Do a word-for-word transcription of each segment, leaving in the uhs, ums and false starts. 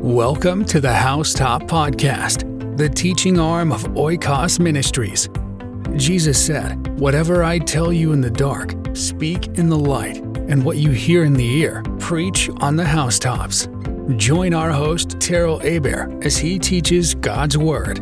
Welcome to the Housetop Podcast, the teaching arm of Oikos Ministries. Jesus said, "Whatever I tell you in the dark, speak in the light, and what you hear in the ear, preach on the housetops." Join our host, Terrell Aber, as he teaches God's Word.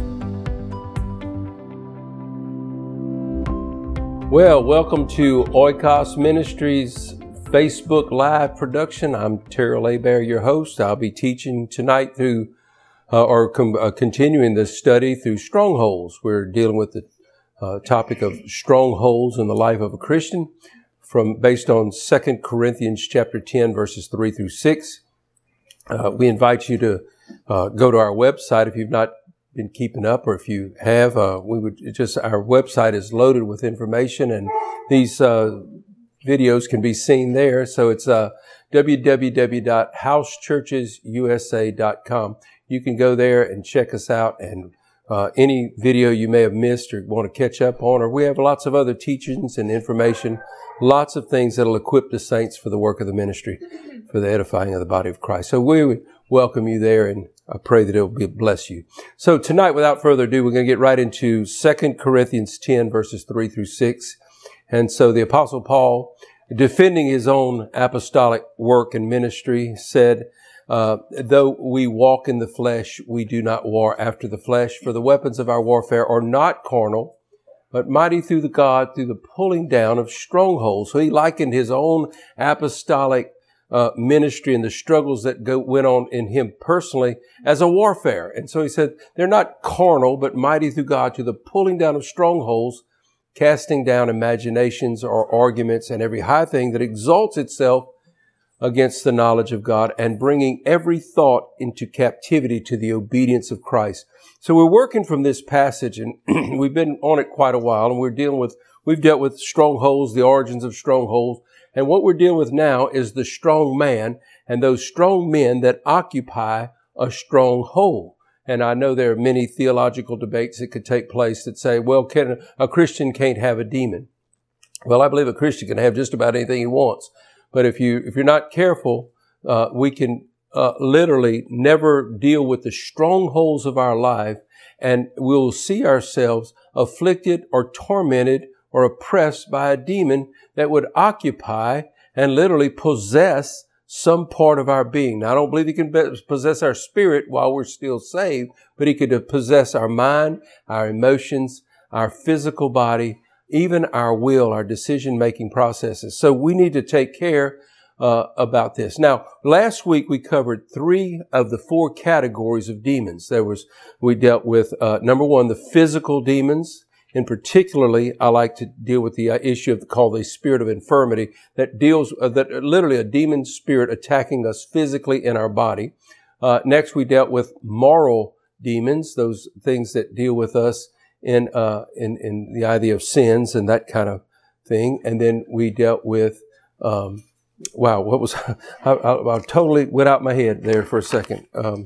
Well, welcome to Oikos Ministries Facebook Live production. I'm Terrell Aber, your host. I'll be teaching tonight through, uh, or com- uh, continuing the study through strongholds. We're dealing with the uh, topic of strongholds in the life of a Christian, from based on Second Corinthians chapter ten, verses three through six. Uh, we invite you to uh, go to our website if you've not been keeping up, or if you have. Uh, we would just our website is loaded with information, and these uh, videos can be seen there. So it's uh, w w w dot house churches u s a dot com. You can go there and check us out, and uh, any video you may have missed or want to catch up on, or we have lots of other teachings and information, lots of things that'll equip the saints for the work of the ministry, for the edifying of the body of Christ. So we would welcome you there, and I pray that it will be, bless you. So tonight, without further ado, we're going to get right into Second Corinthians ten, verses three through six. And so the Apostle Paul, defending his own apostolic work and ministry, said, uh, though we walk in the flesh, we do not war after the flesh, for the weapons of our warfare are not carnal, but mighty through the God, through the pulling down of strongholds. So he likened his own apostolic uh, ministry and the struggles that go, went on in him personally as a warfare. And so he said, they're not carnal, but mighty through God, to the pulling down of strongholds, casting down imaginations or arguments and every high thing that exalts itself against the knowledge of God, and bringing every thought into captivity to the obedience of Christ. So we're working from this passage, and we've been on it quite a while, and we're dealing with, we've dealt with strongholds, the origins of strongholds, and what we're dealing with now is the strong man and those strong men that occupy a stronghold. And I know there are many theological debates that could take place that say, well, can a Christian can't have a demon. Well, I believe a Christian can have just about anything he wants. But if you, if you're not careful, uh, we can, uh, literally never deal with the strongholds of our life, and we'll see ourselves afflicted or tormented or oppressed by a demon that would occupy and literally possess some part of our being. Now, I don't believe he can possess our spirit while we're still saved, but he could possess our mind, our emotions, our physical body, even our will, our decision-making processes. So we need to take care uh, about this. Now, last week we covered three of the four categories of demons. There was, we dealt with, uh, number one, the physical demons. And particularly, I like to deal with the issue of called the spirit of infirmity, that deals, uh, that literally a demon spirit attacking us physically in our body. Uh, next, we dealt with moral demons, those things that deal with us in, uh, in, in the idea of sins and that kind of thing. And then we dealt with, um, wow, what was, I, I, I totally went out my head there for a second. Um,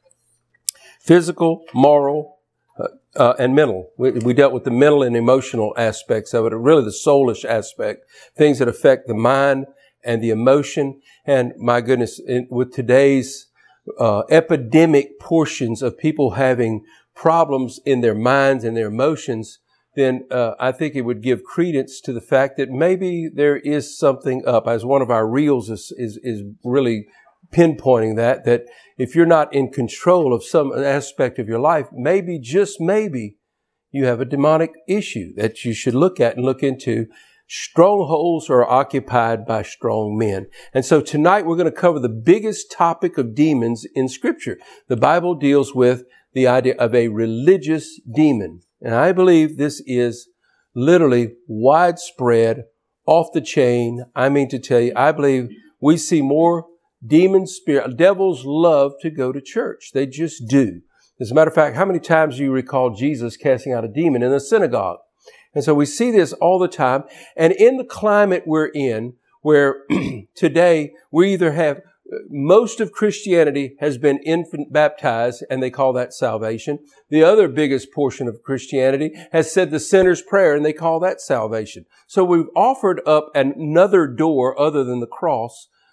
physical, moral, Uh, and mental. We, we dealt with the mental and emotional aspects of it, really the soulish aspect, things that affect the mind and the emotion. And my goodness, in, with today's uh, epidemic portions of people having problems in their minds and their emotions, then uh, I think it would give credence to the fact that maybe there is something up. As one of our reels is is, is really pinpointing that, that if you're not in control of some aspect of your life, maybe, just maybe, you have a demonic issue that you should look at and look into. Strongholds are occupied by strong men. And so tonight we're going to cover the biggest topic of demons in Scripture. The Bible deals with the idea of a religious demon. And I believe this is literally widespread, off the chain. I mean to tell you, I believe we see more demon spirit. Devils love to go to church. They just do. As a matter of fact, how many times do you recall Jesus casting out a demon in a synagogue? And so we see this all the time. And in the climate we're in, where today we either have, most of Christianity has been infant baptized, and they call that salvation. The other biggest portion of Christianity has said the sinner's prayer, and they call that salvation. So we've offered up another door other than the cross,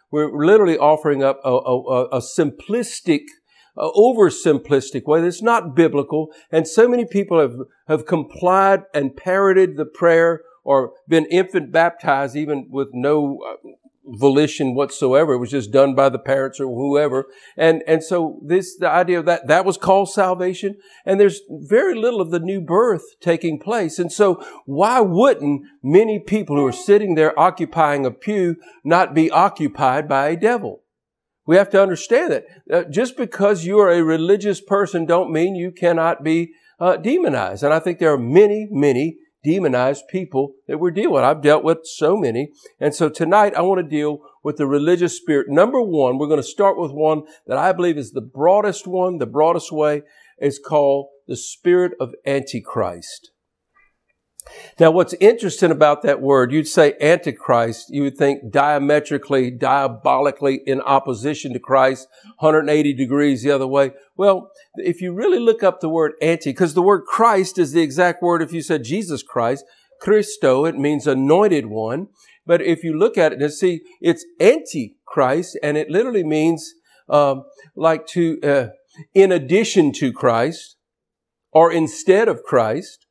we're literally offering up a, a, a simplistic, uh, oversimplistic way that's not biblical. And so many people have, have complied and parroted the prayer or been infant baptized even with no uh, volition whatsoever. It was just done by the parents or whoever. And, and so this, the idea of that, that was called salvation. And there's very little of the new birth taking place. And so why wouldn't many people who are sitting there occupying a pew not be occupied by a devil? We have to understand that uh, just because you are a religious person don't mean you cannot be uh, demonized. And I think there are many, many demonized people that we're dealing with. I've dealt with so many. And so tonight I want to deal with the religious spirit. Number one, we're going to start with one that I believe is the broadest one, the broadest way. It's called the spirit of Antichrist. Now, what's interesting about that word, you'd say Antichrist, you would think diametrically, diabolically in opposition to Christ, one hundred eighty degrees the other way. Well, if you really look up the word anti, because the word Christ is the exact word if you said Jesus Christ, Christo, it means anointed one. But if you look at it and see, it's Antichrist, and it literally means um, like to, uh, in addition to Christ, or instead of Christ.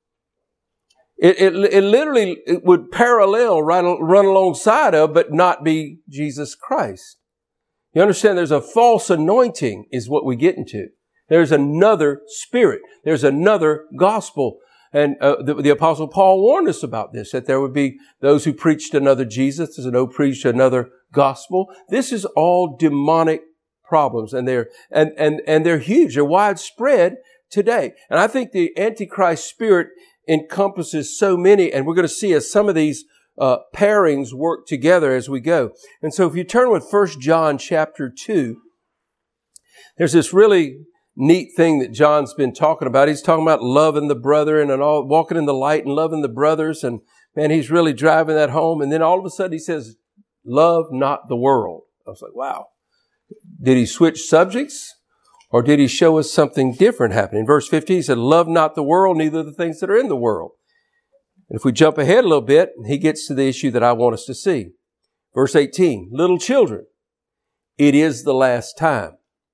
It, it, it literally it would parallel, right, run alongside of, but not be Jesus Christ. You understand there's a false anointing is what we get into. There's another spirit. There's another gospel. And uh, the, the Apostle Paul warned us about this, that there would be those who preached another Jesus, and those who preached another gospel. This is all demonic problems, and they're, and, and, and they're huge. They're widespread today. And I think the Antichrist spirit encompasses so many, and we're going to see as some of these uh, pairings work together as we go. And so if you turn with First John chapter two, there's this really neat thing that John's been talking about. He's talking about loving the brethren and all, walking in the light and loving the brothers. And man, he's really driving that home. And then all of a sudden he says, love not the world. I was like, wow. Did he switch subjects? Or did he show us something different happening? In verse fifteen, he said, love not the world, neither the things that are in the world. And if we jump ahead a little bit, he gets to the issue that I want us to see. Verse eighteen, little children, it is the last time.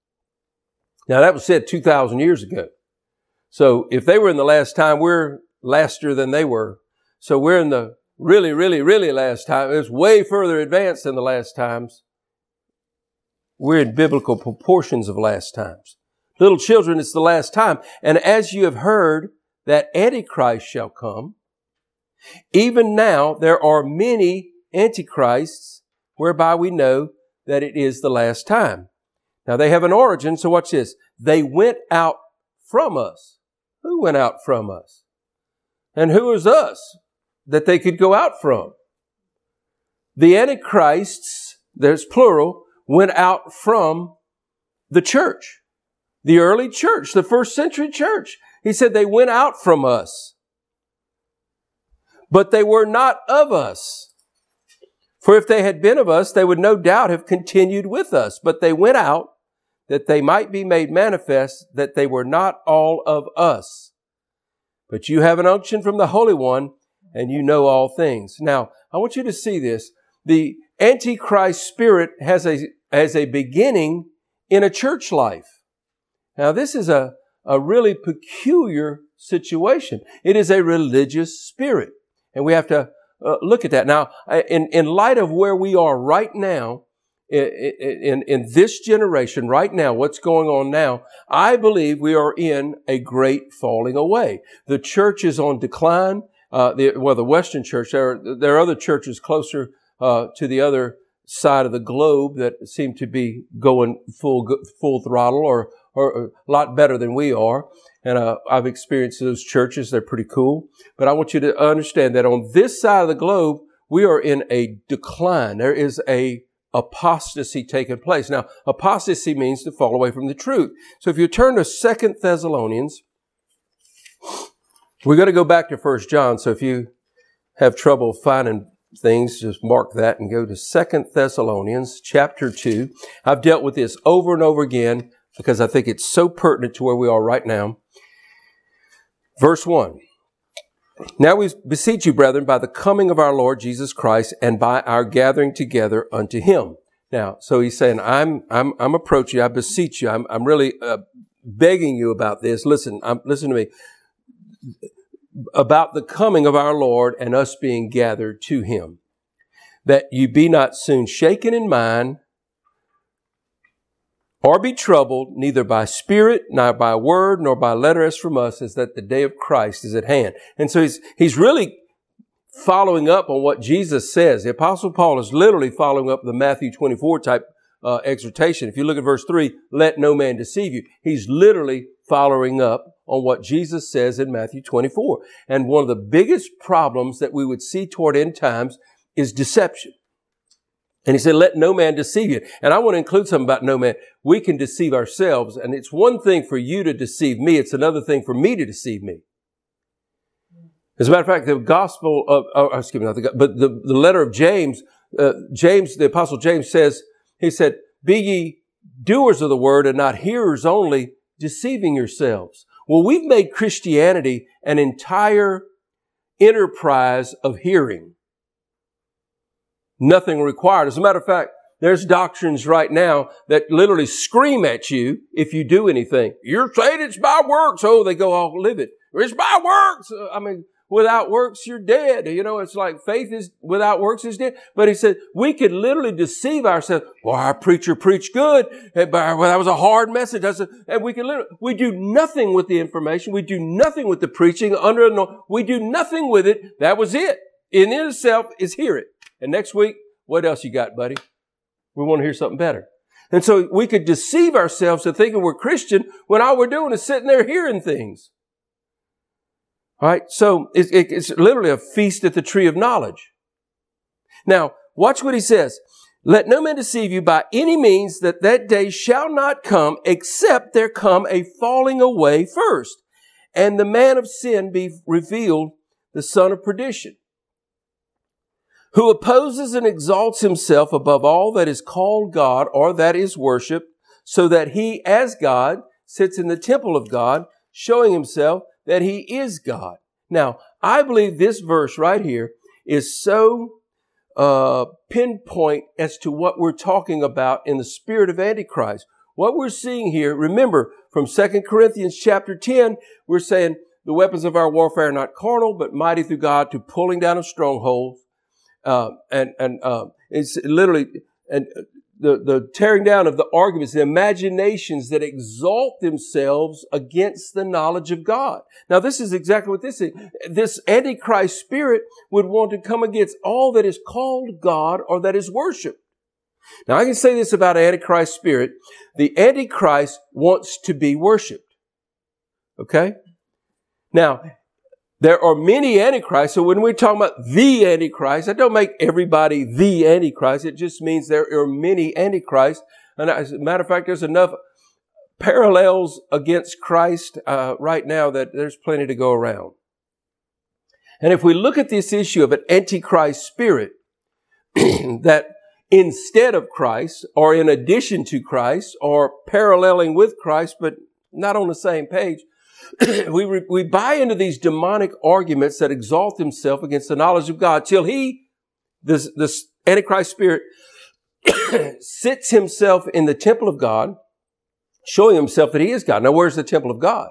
Now that was said two thousand years ago. So if they were in the last time, we're laster than they were. So we're in the really, really, really last time. It's way further advanced than the last times. We're in biblical proportions of last times. Little children, it's the last time. And as you have heard that Antichrist shall come, even now there are many Antichrists whereby we know that it is the last time. Now they have an origin, so watch this. They went out from us. Who went out from us? And who is us that they could go out from? The Antichrists, there's plural, went out from the church, the early church, the first century church. He said they went out from us, but they were not of us. For if they had been of us, they would no doubt have continued with us, but they went out that they might be made manifest that they were not all of us. But you have an unction from the Holy One, and you know all things. Now, I want you to see this. The Antichrist spirit has a as a beginning in a church life. Now, this is a, a really peculiar situation. It is a religious spirit, and we have to uh, look at that. Now, in, in light of where we are right now, in, in, in this generation, right now, what's going on now, I believe we are in a great falling away. The church is on decline. Uh, the, well, the Western church, there are, there are other churches closer uh, to the other side of the globe that seem to be going full full throttle or, or a lot better than we are. And uh, I've experienced those churches. They're pretty cool. But I want you to understand that on this side of the globe, we are in a decline. There is a apostasy taking place. Now, apostasy means to fall away from the truth. So if you turn to Second Thessalonians, we're going to go back to First John. So if you have trouble finding things, just mark that and go to Second Thessalonians chapter two. I've dealt with this over and over again because I think it's so pertinent to where we are right now. Verse one. Now we beseech you, brethren, by the coming of our Lord Jesus Christ and by our gathering together unto him. Now, so he's saying, I'm, I'm, I'm approaching you. I beseech you. I'm, I'm really uh, begging you about this. Listen, I'm, listen to me. About the coming of our Lord and us being gathered to him, that you be not soon shaken in mind or be troubled, neither by spirit, nor by word, nor by letter as from us, as that the day of Christ is at hand. And so he's, he's really following up on what Jesus says. The Apostle Paul is literally following up the Matthew twenty-four type uh, exhortation. If you look at verse three, let no man deceive you. He's literally following up on what Jesus says in Matthew twenty-four. And one of the biggest problems that we would see toward end times is deception. And he said, let no man deceive you. And I want to include something about no man. We can deceive ourselves. And it's one thing for you to deceive me. It's another thing for me to deceive me. As a matter of fact, the gospel of, oh, excuse me, not the, but the, the letter of James, uh, James, the apostle James says, he said, be ye doers of the word and not hearers only, deceiving yourselves. Well, we've made Christianity an entire enterprise of hearing. Nothing required. As a matter of fact, there's doctrines right now that literally scream at you if you do anything. You're saying it's by works. Oh, they go all live it. It's by works. I mean, without works, you're dead. You know, it's like faith is without works is dead. But he said, we could literally deceive ourselves. Well, our preacher preached good. But well, that was a hard message. That's a, and we can literally, we do nothing with the information. We do nothing with the preaching under, no, we do nothing with it. That was it. In itself is hear it. And next week, what else you got, buddy? We want to hear something better. And so we could deceive ourselves to thinking we're Christian when all we're doing is sitting there hearing things. All right, so it's, it's literally a feast at the tree of knowledge. Now, watch what he says. Let no man deceive you by any means, that that day shall not come, except there come a falling away first, and the man of sin be revealed, the son of perdition, who opposes and exalts himself above all that is called God or that is worshipped, so that he, as God, sits in the temple of God, showing himself that he is God. Now, I believe this verse right here is so uh pinpoint as to what we're talking about in the spirit of Antichrist. What we're seeing here, remember, from Second Corinthians chapter ten, we're saying the weapons of our warfare are not carnal, but mighty through God to pulling down of strongholds. Uh, and and uh, it's literally and the the tearing down of the arguments, the imaginations that exalt themselves against the knowledge of God. Now, this is exactly what this is. This Antichrist spirit would want to come against all that is called God or that is worshiped. Now, I can say this about Antichrist spirit: the Antichrist wants to be worshipped. Okay? Now, there are many Antichrists. So when we're talking about the Antichrist, that don't make everybody the Antichrist. It just means there are many Antichrists. And as a matter of fact, there's enough parallels against Christ uh, right now that there's plenty to go around. And if we look at this issue of an Antichrist spirit, that instead of Christ, or in addition to Christ, or paralleling with Christ, but not on the same page, we re, we buy into these demonic arguments that exalt himself against the knowledge of God till he, this, this Antichrist spirit, sits himself in the temple of God, showing himself that he is God. Now, where's the temple of God?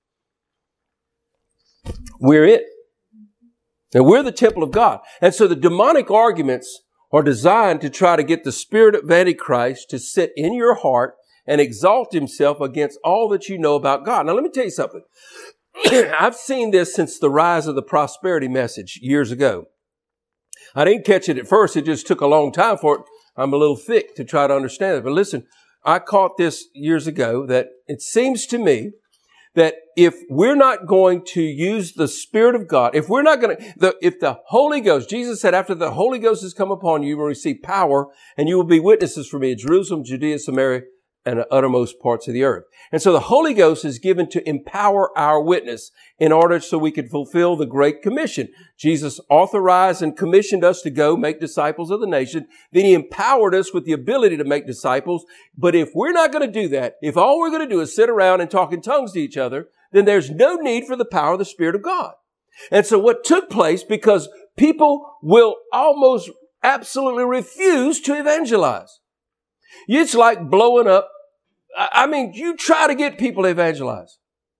We're it. And we're the temple of God. And so the demonic arguments are designed to try to get the spirit of Antichrist to sit in your heart and exalt himself against all that you know about God. Now, let me tell you something. I've seen this since the rise of the prosperity message years ago. I didn't catch it at first. It just took a long time for it. I'm a little thick to try to understand it. But listen, I caught this years ago that it seems to me that if we're not going to use the Spirit of God, if we're not going to, the, if the Holy Ghost, Jesus said, after the Holy Ghost has come upon you, you will receive power, and you will be witnesses for me in Jerusalem, Judea, Samaria, and the uttermost parts of the earth. And so the Holy Ghost is given to empower our witness in order so we can fulfill the Great Commission. Jesus authorized and commissioned us to go make disciples of the nation. Then he empowered us with the ability to make disciples. But if we're not going to do that, if all we're going to do is sit around and talk in tongues to each other, then there's no need for the power of the Spirit of God. And so what took place, because people will almost absolutely refuse to evangelize. It's like blowing up. I mean, you try to get people to evangelize.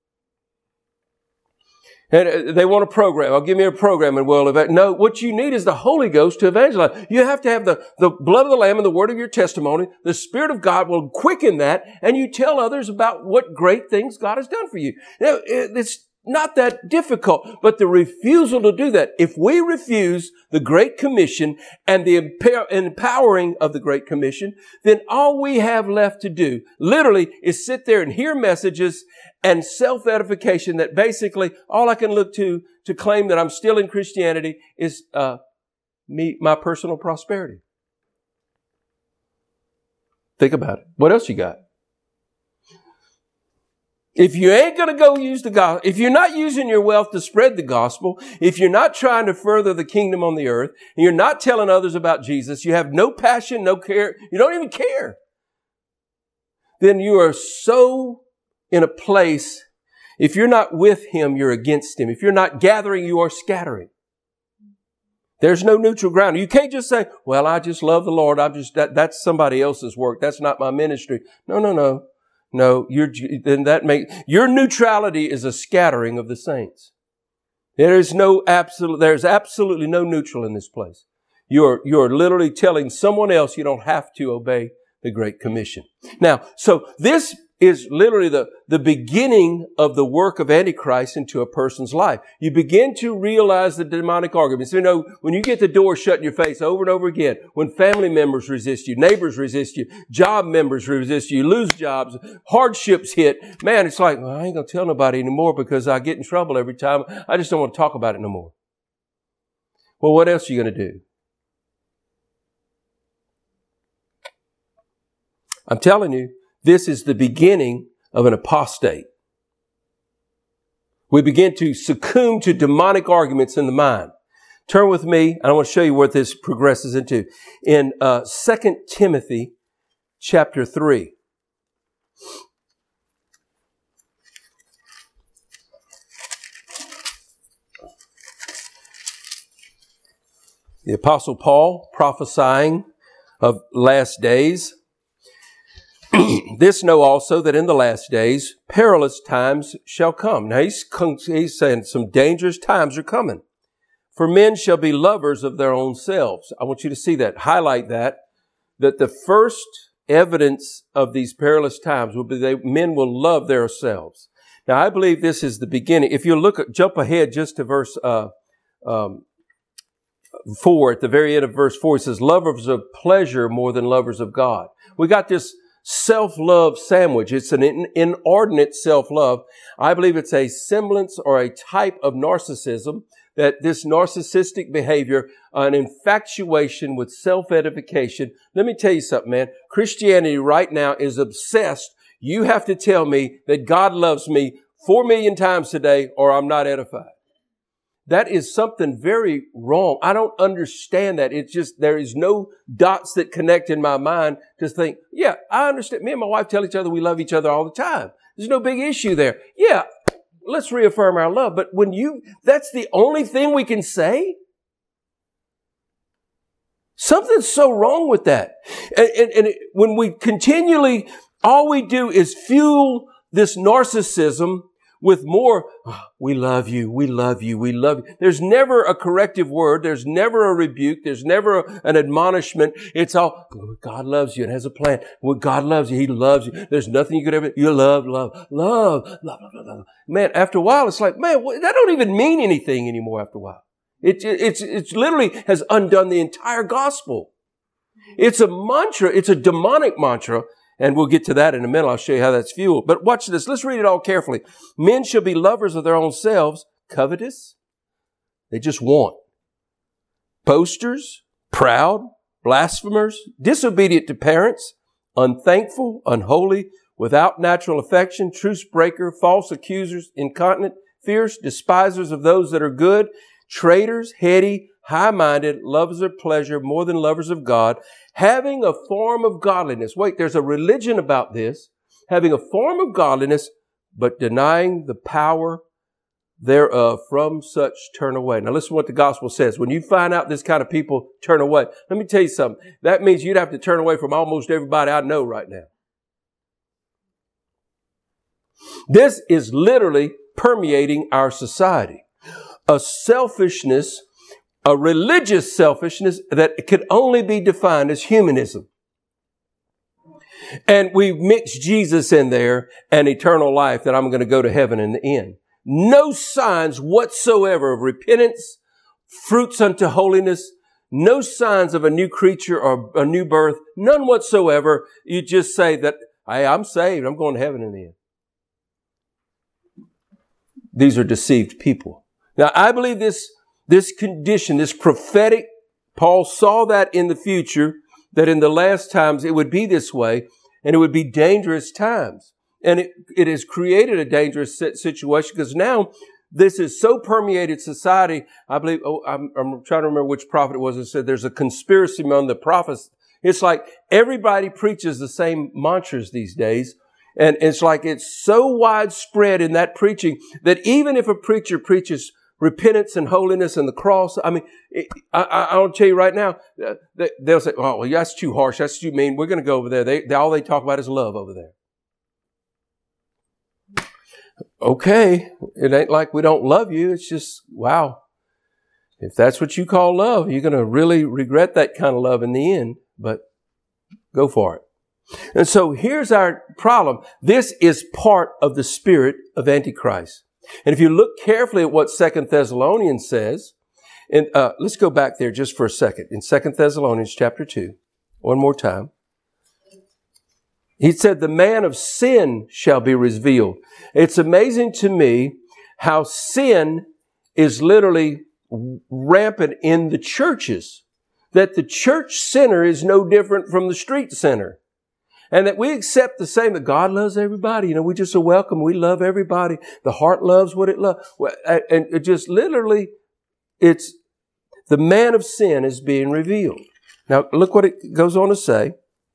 And they want a program. I'll give me a program and we'll evangelize. No, what you need is the Holy Ghost to evangelize. You have to have the, the blood of the Lamb and the word of your testimony. The Spirit of God will quicken that, and you tell others about what great things God has done for you. Now, it's not that difficult, but the refusal to do that. If we refuse the Great Commission and the empowering of the Great Commission, then all we have left to do literally is sit there and hear messages and self-edification that basically all I can look to to claim that I'm still in Christianity is uh, me, my personal prosperity. Think about it. What else you got? If you ain't going to go use the gospel, if you're not using your wealth to spread the gospel, if you're not trying to further the kingdom on the earth, and you're not telling others about Jesus, you have no passion, no care, you don't even care, then you are so in a place, if you're not with Him, you're against Him. If you're not gathering, you are scattering. There's no neutral ground. You can't just say, well, I just love the Lord. I'm just, that, that's somebody else's work. That's not my ministry. No, no, no. No, you're, then that make, your neutrality is a scattering of the saints. There is no absolute, there's absolutely no neutral in this place. You're, you're literally telling someone else you don't have to obey the Great Commission. Now, so this is literally the, the beginning of the work of Antichrist into a person's life. You begin to realize the demonic arguments. You know, when you get the door shut in your face over and over again, when family members resist you, neighbors resist you, job members resist you, you lose jobs, hardships hit, man, it's like, well, I ain't going to tell nobody anymore because I get in trouble every time. I just don't want to talk about it no more. Well, what else are you going to do? I'm telling you, this is the beginning of an apostate. We begin to succumb to demonic arguments in the mind. Turn with me, and I want to show you what this progresses into. In uh, Second Timothy chapter three. The Apostle Paul prophesying of last days. This know also that in the last days, perilous times shall come. Now he's, he's saying some dangerous times are coming. For men shall be lovers of their own selves. I want you to see that, highlight that, that the first evidence of these perilous times will be that men will love their selves. Now I believe this is the beginning. If you look at, jump ahead just to verse, uh, um, four, at the very end of verse four, it says, lovers of pleasure more than lovers of God. We got this self-love sandwich. It's an in, inordinate self-love. I believe it's a semblance or a type of narcissism, that this narcissistic behavior, an infatuation with self-edification. Let me tell you something, man. Christianity right now is obsessed. You have to tell me that God loves me four million times today or I'm not edified. That is something very wrong. I don't understand that. It's just, there is no dots that connect in my mind to think, yeah, I understand. Me and my wife tell each other we love each other all the time. There's no big issue there. Yeah, let's reaffirm our love. But when you, that's the only thing we can say? Something's so wrong with that. And, and, and it, when we continually, all we do is fuel this narcissism with more, oh, we love you, we love you, we love you. There's never a corrective word. There's never a rebuke. There's never a, an admonishment. It's all, God loves you and has a plan. Well, God loves you. He loves you. There's nothing you could ever, you love, love, love, love, love, love, love. Man, after a while, it's like, man, that don't even mean anything anymore after a while. It, it, it's, it's literally has undone the entire gospel. It's a mantra. It's a demonic mantra. And we'll get to that in a minute. I'll show you how that's fueled. But watch this. Let's read it all carefully. Men shall be lovers of their own selves, covetous. They just want. Boasters, proud, blasphemers, disobedient to parents, unthankful, unholy, without natural affection, truce breaker, false accusers, incontinent, fierce, despisers of those that are good, traitors, heady, high-minded, lovers of pleasure more than lovers of God, having a form of godliness. Wait, there's a religion about this. Having a form of godliness, but denying the power thereof from such turn away. Now listen to what the gospel says. When you find out this kind of people turn away, let me tell you something. That means you'd have to turn away from almost everybody I know right now. This is literally permeating our society. A selfishness, a religious selfishness that could only be defined as humanism. And we mix Jesus in there and eternal life, that I'm going to go to heaven in the end. No signs whatsoever of repentance, fruits unto holiness, no signs of a new creature or a new birth, none whatsoever. You just say that, hey, I'm saved, I'm going to heaven in the end. These are deceived people. Now, I believe this, this condition, this prophetic, Paul saw that in the future, that in the last times it would be this way, and it would be dangerous times. And it, it has created a dangerous situation, because now this is so permeated society. I believe, oh, I'm, I'm trying to remember which prophet it was that said there's a conspiracy among the prophets. It's like everybody preaches the same mantras these days. And it's like it's so widespread in that preaching that even if a preacher preaches repentance and holiness and the cross, I mean, it, I, I'll tell you right now, they'll say, oh, well, that's too harsh. That's too mean. We're going to go over there. They, they, all they talk about is love over there. Okay. It ain't like we don't love you. It's just, wow. If that's what you call love, you're going to really regret that kind of love in the end, but go for it. And so here's our problem. This is part of the spirit of Antichrist. And if you look carefully at what Second Thessalonians says, and uh, let's go back there just for a second. In Second Thessalonians chapter two, one more time. He said, the man of sin shall be revealed. It's amazing to me how sin is literally rampant in the churches, that the church sinner is no different from the street sinner. And that we accept the same, that God loves everybody. You know, we just are welcome. We love everybody. The heart loves what it loves. And it just literally, it's the man of sin is being revealed. Now, look what it goes on to say.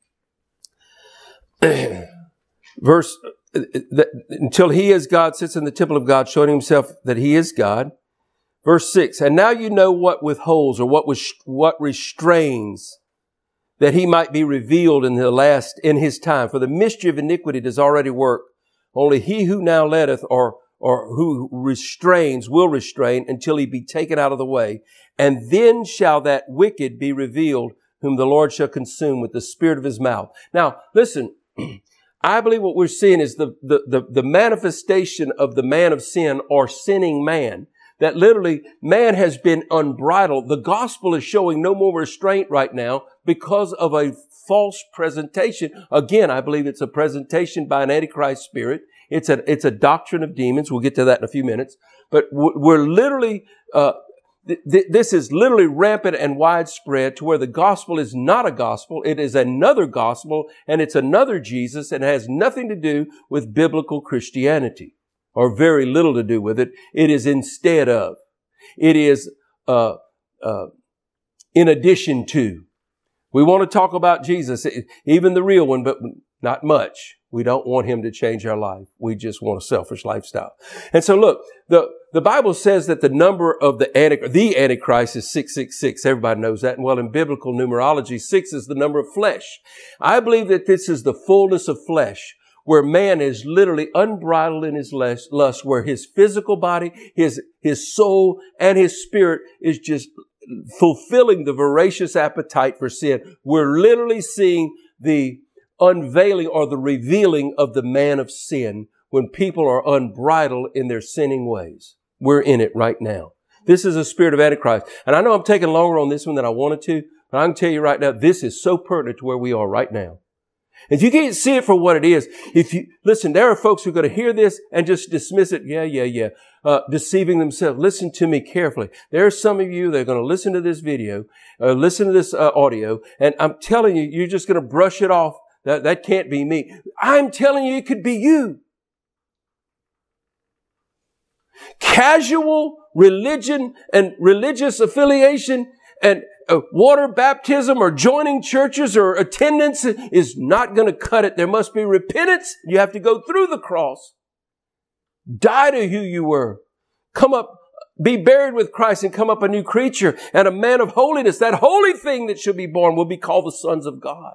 Verse, that, until he as God sits in the temple of God, showing himself that he is God. Verse six, and now you know what withholds, or what was, what restrains, that he might be revealed in the last, in his time. For the mystery of iniquity does already work. Only he who now letteth, or, or who restrains, will restrain until he be taken out of the way. And then shall that wicked be revealed, whom the Lord shall consume with the spirit of his mouth. Now, listen, I believe what we're seeing is the, the, the, the manifestation of the man of sin, or sinning man. That literally man has been unbridled. The gospel is showing no more restraint right now because of a false presentation. Again, I believe it's a presentation by an Antichrist spirit. It's a, it's a doctrine of demons. We'll get to that in a few minutes. But we're literally, uh, th- th- this is literally rampant and widespread to where the gospel is not a gospel. It is another gospel, and it's another Jesus, and it has nothing to do with biblical Christianity, or very little to do with it. It is instead of. It is uh, uh, in addition to. We want to talk about Jesus, even the real one, but not much. We don't want him to change our life. We just want a selfish lifestyle. And so look, the, the Bible says that the number of the Antichrist, the Antichrist is six six six. Everybody knows that. And well, in biblical numerology, six is the number of flesh. I believe that this is the fullness of flesh, where man is literally unbridled in his lust, where his physical body, his, his soul, and his spirit is just fulfilling the voracious appetite for sin. We're literally seeing the unveiling or the revealing of the man of sin when people are unbridled in their sinning ways. We're in it right now. This is a spirit of Antichrist. And I know I'm taking longer on this one than I wanted to, but I can tell you right now, this is so pertinent to where we are right now. If you can't see it for what it is, if you, listen, there are folks who are going to hear this and just dismiss it. Yeah, yeah, yeah. Uh, deceiving themselves. Listen to me carefully. There are some of you that are going to listen to this video, uh, listen to this uh, audio, and I'm telling you, you're just going to brush it off. That, that can't be me. I'm telling you, it could be you. Casual religion and religious affiliation and uh, water baptism or joining churches or attendance is not going to cut it. There must be repentance. You have to go through the cross. Die to who you were. come up, be buried with Christ and come up a new creature and a man of holiness. That holy thing that should be born will be called the sons of God.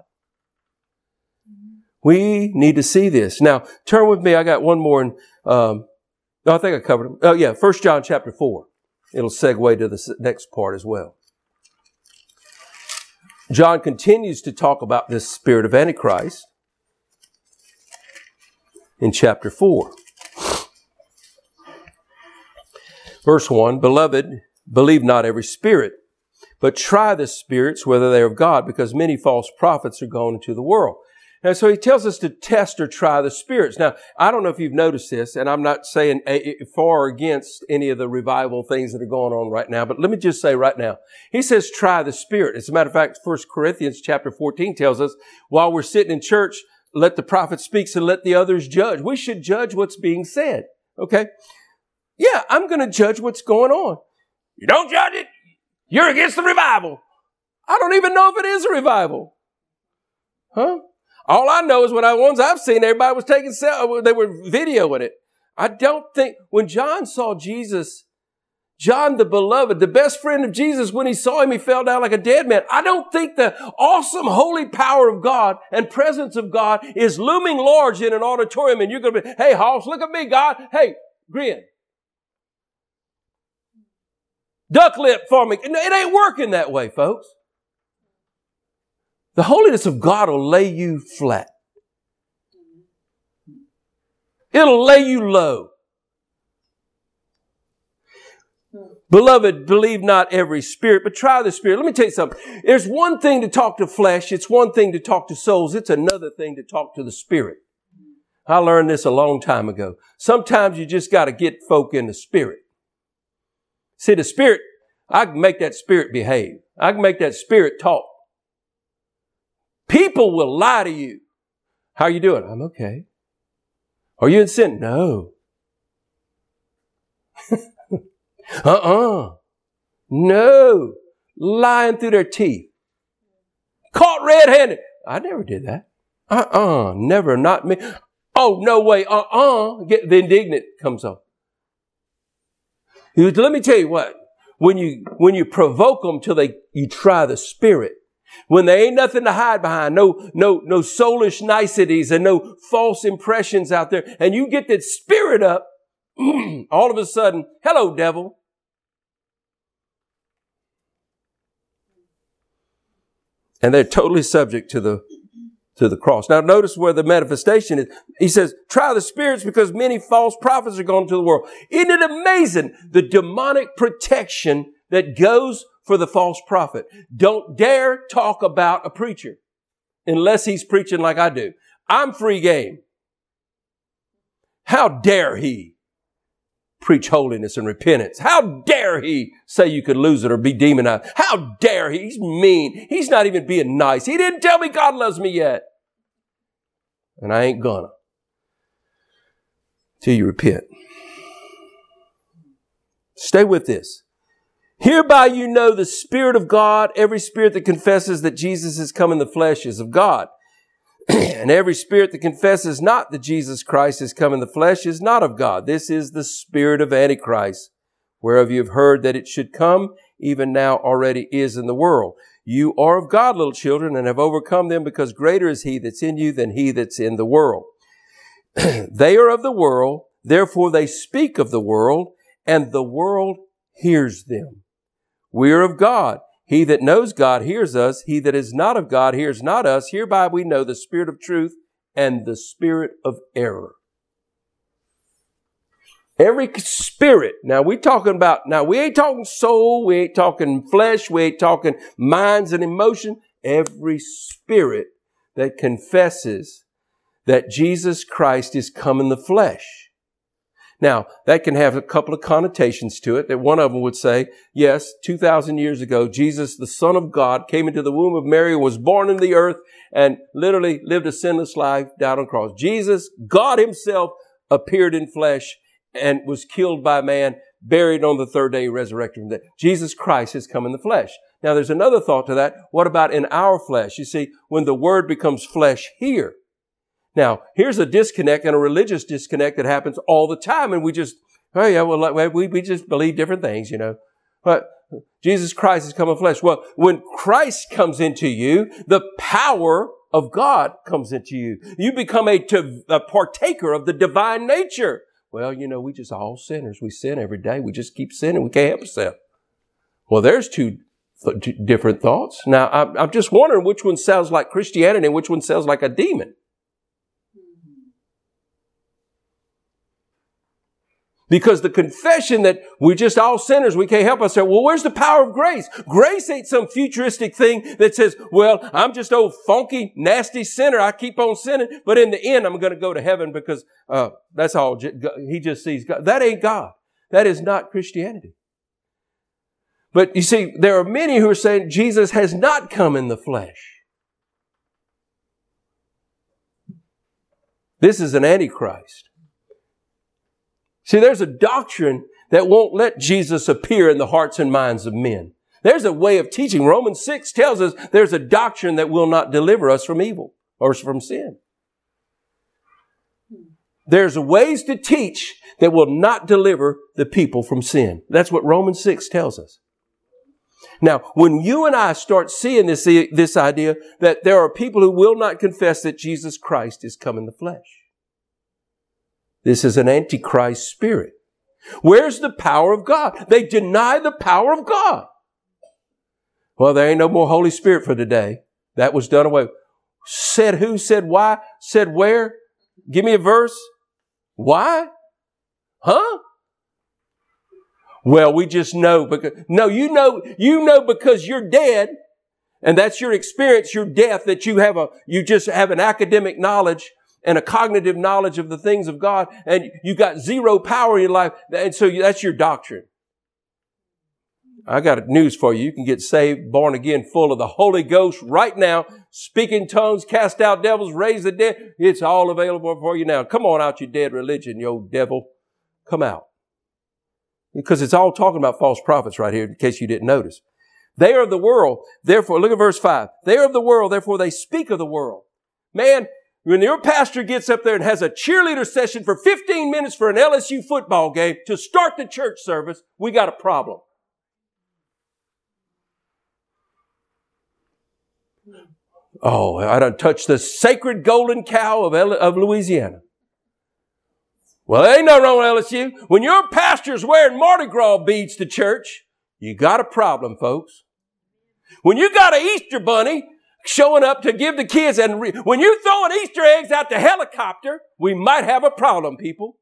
We need to see this. Now, turn with me. I got one more. And, um, no, I think I covered them. Oh, yeah. First John chapter four. It'll segue to the next part as well. John continues to talk about this spirit of Antichrist in chapter four. Verse one, Beloved, believe not every spirit, but try the spirits whether they are of God, because many false prophets are gone into the world. And so he tells us to test or try the spirits. Now, I don't know if you've noticed this, and I'm not saying for or against any of the revival things that are going on right now, but let me just say right now, he says try the spirit. As a matter of fact, First Corinthians chapter fourteen tells us, while we're sitting in church, let the prophet speak and let the others judge. We should judge what's being said. Okay? Yeah, I'm going to judge what's going on. You don't judge it. You're against the revival. I don't even know if it is a revival. Huh? All I know is when I ones I've seen, everybody was taking, they were videoing it. I don't think, when John saw Jesus, John the beloved, the best friend of Jesus, when he saw him, he fell down like a dead man. I don't think the awesome holy power of God and presence of God is looming large in an auditorium and you're going to be, hey, Hoss, look at me, God. Hey, grin. Duck lip for me. It ain't working that way, folks. The holiness of God will lay you flat. It'll lay you low. Beloved, believe not every spirit, but try the spirit. Let me tell you something. There's one thing to talk to flesh. It's one thing to talk to souls. It's another thing to talk to the spirit. I learned this a long time ago. Sometimes you just got to get folk in the spirit. See, the spirit, I can make that spirit behave. I can make that spirit talk. People will lie to you. How are you doing? I'm okay. Are you in sin? No. uh-uh. No. Lying through their teeth. Caught red-handed. I never did that. Uh-uh. Never. Not me. Oh, no way. Uh-uh. Get, the indignant comes on. Let me tell you what. When you, when you provoke them till they, you try the spirit. When there ain't nothing to hide behind, no, no, no soulish niceties and no false impressions out there, and you get that spirit up, all of a sudden, hello, devil. And they're totally subject to the, to the cross. Now notice where the manifestation is. He says, try the spirits because many false prophets are going into the world. Isn't it amazing the demonic protection that goes for the false prophet? Don't dare talk about a preacher unless he's preaching like I do. I'm free game. How dare he preach holiness and repentance? How dare he say you could lose it or be demonized? How dare he? He's mean. He's not even being nice. He didn't tell me God loves me yet. And I ain't gonna. Till you repent. Stay with this. Hereby you know the Spirit of God. Every spirit that confesses that Jesus has come in the flesh is of God. And every spirit that confesses not that Jesus Christ has come in the flesh is not of God. This is the spirit of Antichrist, whereof you have heard that it should come, even now already is in the world. You are of God, little children, and have overcome them, because greater is he that's in you than he that's in the world. They are of the world, therefore they speak of the world, and the world hears them. We are of God. He that knows God hears us. He that is not of God hears not us. Hereby we know the spirit of truth and the spirit of error. Every spirit. Now we talking about, now we ain't talking soul. We ain't talking flesh. We ain't talking minds and emotion. Every spirit that confesses that Jesus Christ is come in the flesh. Now, that can have a couple of connotations to it. That one of them would say, yes, two thousand years ago, Jesus, the Son of God, came into the womb of Mary, was born in the earth, and literally lived a sinless life, died on the cross. Jesus, God himself, appeared in flesh and was killed by man, buried on the third day, resurrected from the dead. Jesus Christ has come in the flesh. Now, there's another thought to that. What about in our flesh? You see, when the Word becomes flesh here. Now, here's a disconnect and a religious disconnect that happens all the time. And we just, Oh yeah, well, we, we just believe different things, you know. But Jesus Christ has come in flesh. Well, when Christ comes into you, the power of God comes into you. You become a, a partaker of the divine nature. Well, you know, we just all sinners. We sin every day. We just keep sinning. We can't help ourselves. Well, there's two th- different thoughts. Now, I'm, I'm just wondering which one sounds like Christianity and which one sounds like a demon. Because the confession that we're just all sinners, we can't help ourselves. Well, where's the power of grace? Grace ain't some futuristic thing that says, well, I'm just old funky, nasty sinner. I keep on sinning, but in the end, I'm going to go to heaven because uh, that's all. He just sees God. That ain't God. That is not Christianity. But you see, there are many who are saying Jesus has not come in the flesh. This is an antichrist. See, there's a doctrine that won't let Jesus appear in the hearts and minds of men. There's a way of teaching. Romans six tells us there's a doctrine that will not deliver us from evil or from sin. There's ways to teach that will not deliver the people from sin. That's what Romans six tells us. Now, when you and I start seeing this, this idea that there are people who will not confess that Jesus Christ is come in the flesh. This is an antichrist spirit. Where's the power of God? They deny the power of God. Well, there ain't no more Holy Spirit for today. That was done away. Said who? Said why? Said where? Give me a verse. Why? Huh? Well, we just know because, no, you know, you know because you're dead and that's your experience, your death, that you have a, you just have an academic knowledge and a cognitive knowledge of the things of God, and you got zero power in your life, and so that's your doctrine. I got news for you. You can get saved, born again, full of the Holy Ghost right now, speak in tongues, cast out devils, raise the dead. It's all available for you now. Come on out, you dead religion, you old devil. Come out. Because it's all talking about false prophets right here, in case you didn't notice. They are of the world, therefore, look at verse five. They are of the world, therefore they speak of the world. Man, when your pastor gets up there and has a cheerleader session for fifteen minutes for an L S U football game to start the church service, we got a problem. Oh, I done touched the sacred golden cow of, L- of Louisiana. Well, there ain't nothing wrong with L S U. When your pastor's wearing Mardi Gras beads to church, you got a problem, folks. When you got an Easter bunny showing up to give the kids, and re- when you're throwing Easter eggs out the helicopter, we might have a problem, people.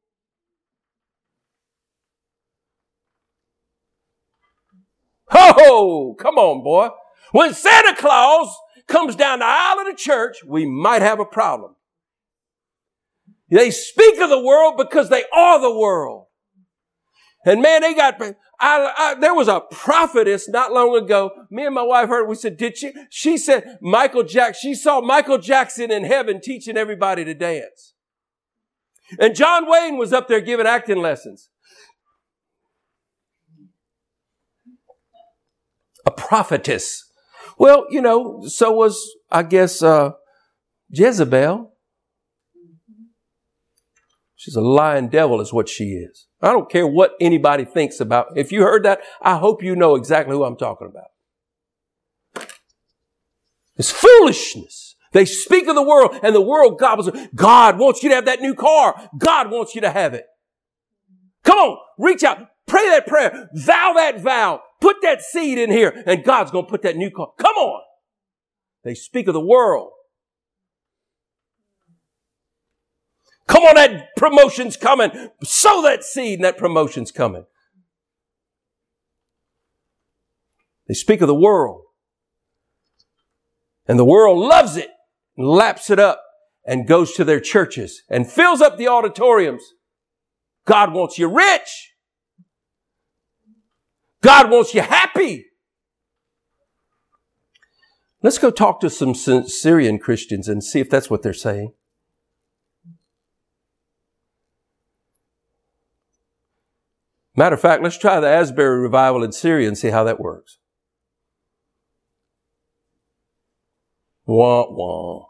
Ho, come on, boy. When Santa Claus comes down the aisle of the church, we might have a problem. They speak of the world because they are the world. And man, they got, I, I, there was a prophetess not long ago. Me and my wife heard, we said, did she? She said, Michael Jackson, she saw Michael Jackson in heaven teaching everybody to dance. And John Wayne was up there giving acting lessons. A prophetess. Well, you know, so was, I guess, uh, Jezebel. She's a lying devil is what she is. I don't care what anybody thinks about. If you heard that, I hope you know exactly who I'm talking about. It's foolishness. They speak of the world and the world gobbles. God wants you to have that new car. God wants you to have it. Come on, reach out. Pray that prayer. Vow that vow. Put that seed in here and God's going to put that new car. Come on. They speak of the world. Come on, that promotion's coming. Sow that seed and that promotion's coming. They speak of the world. And the world loves it, and laps it up, and goes to their churches, and fills up the auditoriums. God wants you rich. God wants you happy. Let's go talk to some Syrian Christians and see if that's what they're saying. Matter of fact, let's try the Asbury revival in Syria and see how that works. Wah, wah.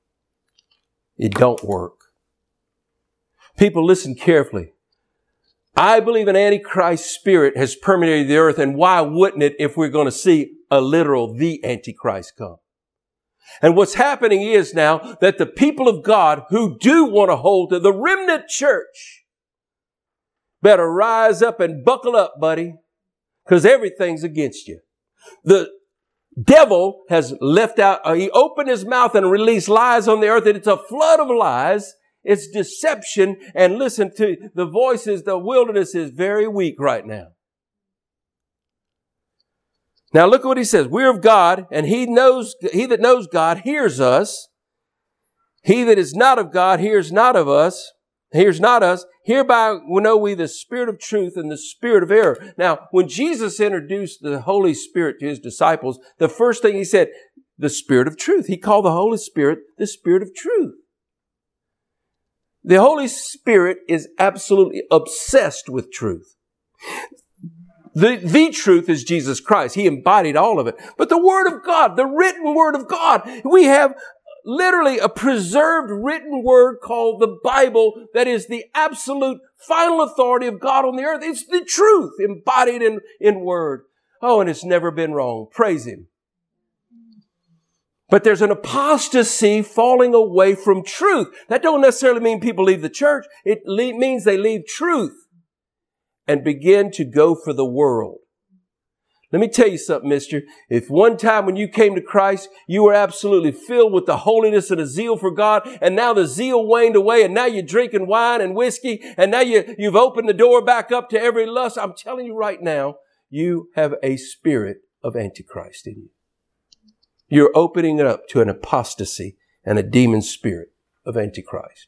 It don't work. People, listen carefully. I believe an Antichrist spirit has permeated the earth, and why wouldn't it if we're going to see a literal, the Antichrist come? And what's happening is now that the people of God who do want to hold to the remnant church better rise up and buckle up, buddy, because everything's against you. The devil has left out, uh, he opened his mouth and released lies on the earth, and it's a flood of lies. It's deception. And listen to the voices. The wilderness is very weak right now. Now look at what he says. We're of God, and he knows, he that knows God hears us. He that is not of God hears not of us, hears not us. Hereby know we the spirit of truth and the spirit of error. Now, when Jesus introduced the Holy Spirit to his disciples, the first thing he said, the spirit of truth. He called the Holy Spirit the spirit of truth. The Holy Spirit is absolutely obsessed with truth. The, the truth is Jesus Christ. He embodied all of it. But the Word of God, the written Word of God, we have literally a preserved written Word called the Bible that is the absolute final authority of God on the earth. It's the truth embodied in, in Word. Oh, and it's never been wrong. Praise Him. But there's an apostasy falling away from truth. That don't necessarily mean people leave the church. It le- means they leave truth and begin to go for the world. Let me tell you something, mister. If one time when you came to Christ, you were absolutely filled with the holiness and a zeal for God, and now the zeal waned away, and now you're drinking wine and whiskey, and now you, you've opened the door back up to every lust, I'm telling you right now, you have a spirit of Antichrist in you. You're opening it up to an apostasy and a demon spirit of Antichrist.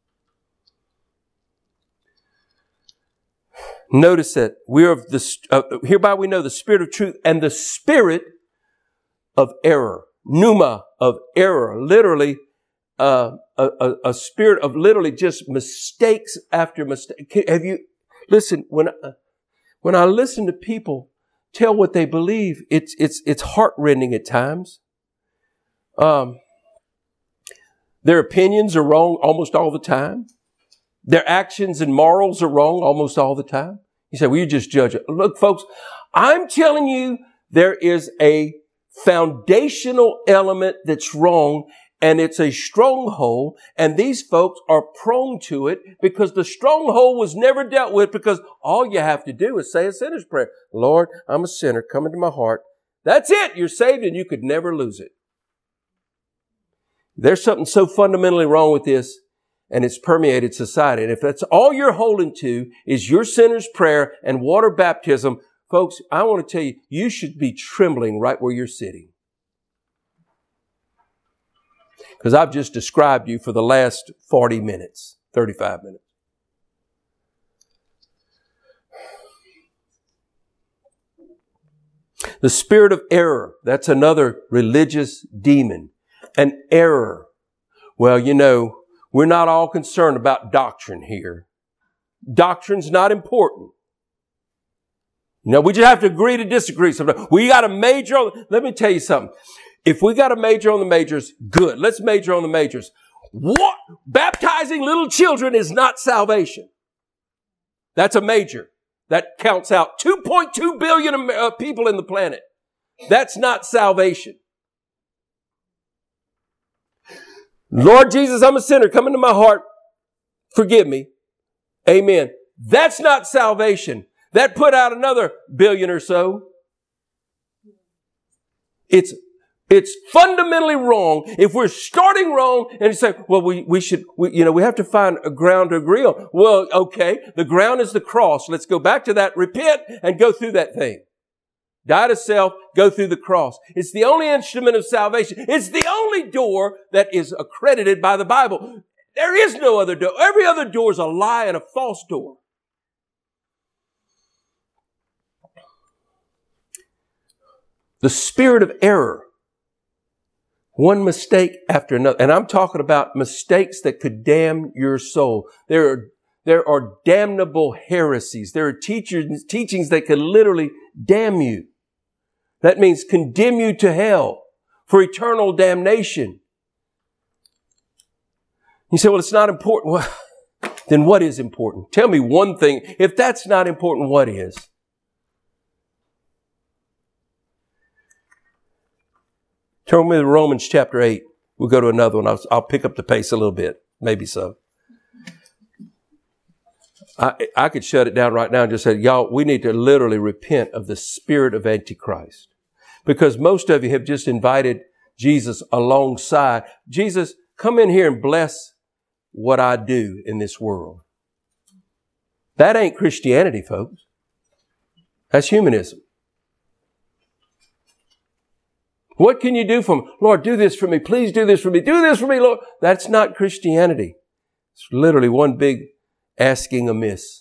Notice that we're of the, uh, hereby we know the spirit of truth and the spirit of error. Pneuma, of error. Literally, uh, a, a, a spirit of literally just mistakes after mistake. Have you, listen, when, uh, when I listen to people tell what they believe, it's, it's, it's heartrending at times. Um, their opinions are wrong almost all the time. Their actions and morals are wrong almost all the time. You say, well, you just judge it. Look, folks, I'm telling you, there is a foundational element that's wrong, and it's a stronghold, and these folks are prone to it because the stronghold was never dealt with, because all you have to do is say a sinner's prayer. Lord, I'm a sinner. Come into my heart. That's it. You're saved, and you could never lose it. There's something so fundamentally wrong with this, and it's permeated society. And if that's all you're holding to is your sinner's prayer and water baptism, folks, I want to tell you, you should be trembling right where you're sitting. Because I've just described you for the last forty minutes, thirty-five minutes. The spirit of error, that's another religious demon. An error. Well, you know, we're not all concerned about doctrine here. Doctrine's not important. You know, we just have to agree to disagree sometimes. We got to major on, let me tell you something. If we got to major on the majors, good. Let's major on the majors. What? Baptizing little children is not salvation. That's a major. That counts out two point two billion uh, people in the planet. That's not salvation. Lord Jesus, I'm a sinner. Come into my heart. Forgive me. Amen. That's not salvation. That put out another billion or so. It's, it's fundamentally wrong. If we're starting wrong and you say, well, we, we should, we, you know, we have to find a ground to agree on. Well, okay. The ground is the cross. Let's go back to that. Repent and go through that thing. Die to self, go through the cross. It's the only instrument of salvation. It's the only door that is accredited by the Bible. There is no other door. Every other door is a lie and a false door. The spirit of error. One mistake after another. And I'm talking about mistakes that could damn your soul. There are, there are damnable heresies. There are teachers, teachings that could literally damn you. That means condemn you to hell for eternal damnation. You say, well, it's not important. Well, then what is important? Tell me one thing. If that's not important, what is? Turn with me to Romans chapter eight. We'll go to another one. I'll, I'll pick up the pace a little bit. Maybe so. I, I could shut it down right now and just say, y'all, we need to literally repent of the spirit of Antichrist. Because most of you have just invited Jesus alongside. Jesus, come in here and bless what I do in this world. That ain't Christianity, folks. That's humanism. What can you do for me? Lord, do this for me. Please do this for me. Do this for me, Lord. That's not Christianity. It's literally one big asking amiss.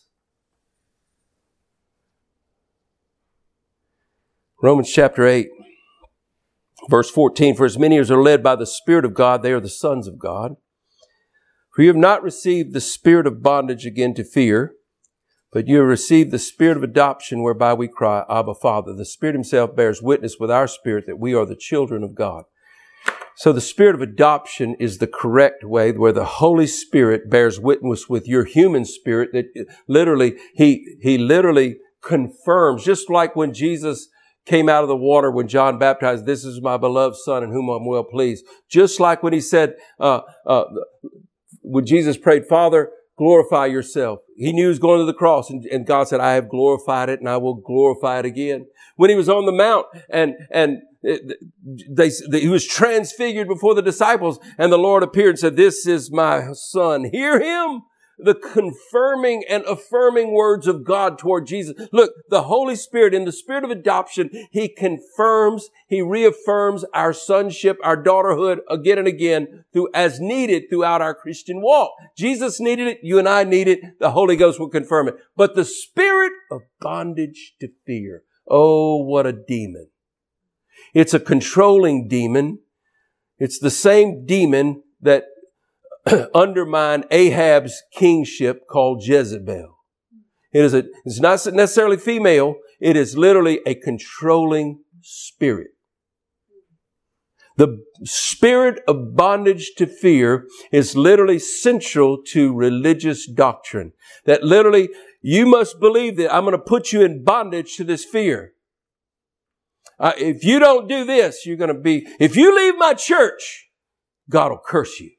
Romans chapter eight, verse fourteen. For as many as are led by the Spirit of God, they are the sons of God. For you have not received the spirit of bondage again to fear, but you have received the spirit of adoption whereby we cry, Abba, Father. The Spirit himself bears witness with our spirit that we are the children of God. So the spirit of adoption is the correct way, where the Holy Spirit bears witness with your human spirit, that literally, he, he literally confirms, just like when Jesus came out of the water when John baptized, this is my beloved Son in whom I'm well pleased. Just like when he said, uh, uh, when Jesus prayed, Father, glorify yourself. He knew he was going to the cross, and, and God said, I have glorified it and I will glorify it again. When he was on the mount and, and they, they, he was transfigured before the disciples, and the Lord appeared and said, this is my Son. Hear him. The confirming and affirming words of God toward Jesus. Look, the Holy Spirit, in the spirit of adoption, he confirms, he reaffirms our sonship, our daughterhood again and again through, as needed throughout our Christian walk. Jesus needed it. You and I need it. The Holy Ghost will confirm it. But the spirit of bondage to fear. Oh, what a demon. It's a controlling demon. It's the same demon that undermine Ahab's kingship, called Jezebel. It is a, it's not necessarily female. It is literally a controlling spirit. The spirit of bondage to fear is literally central to religious doctrine. That literally, you must believe that I'm going to put you in bondage to this fear. Uh, if you don't do this, you're going to be, if you leave my church, God will curse you.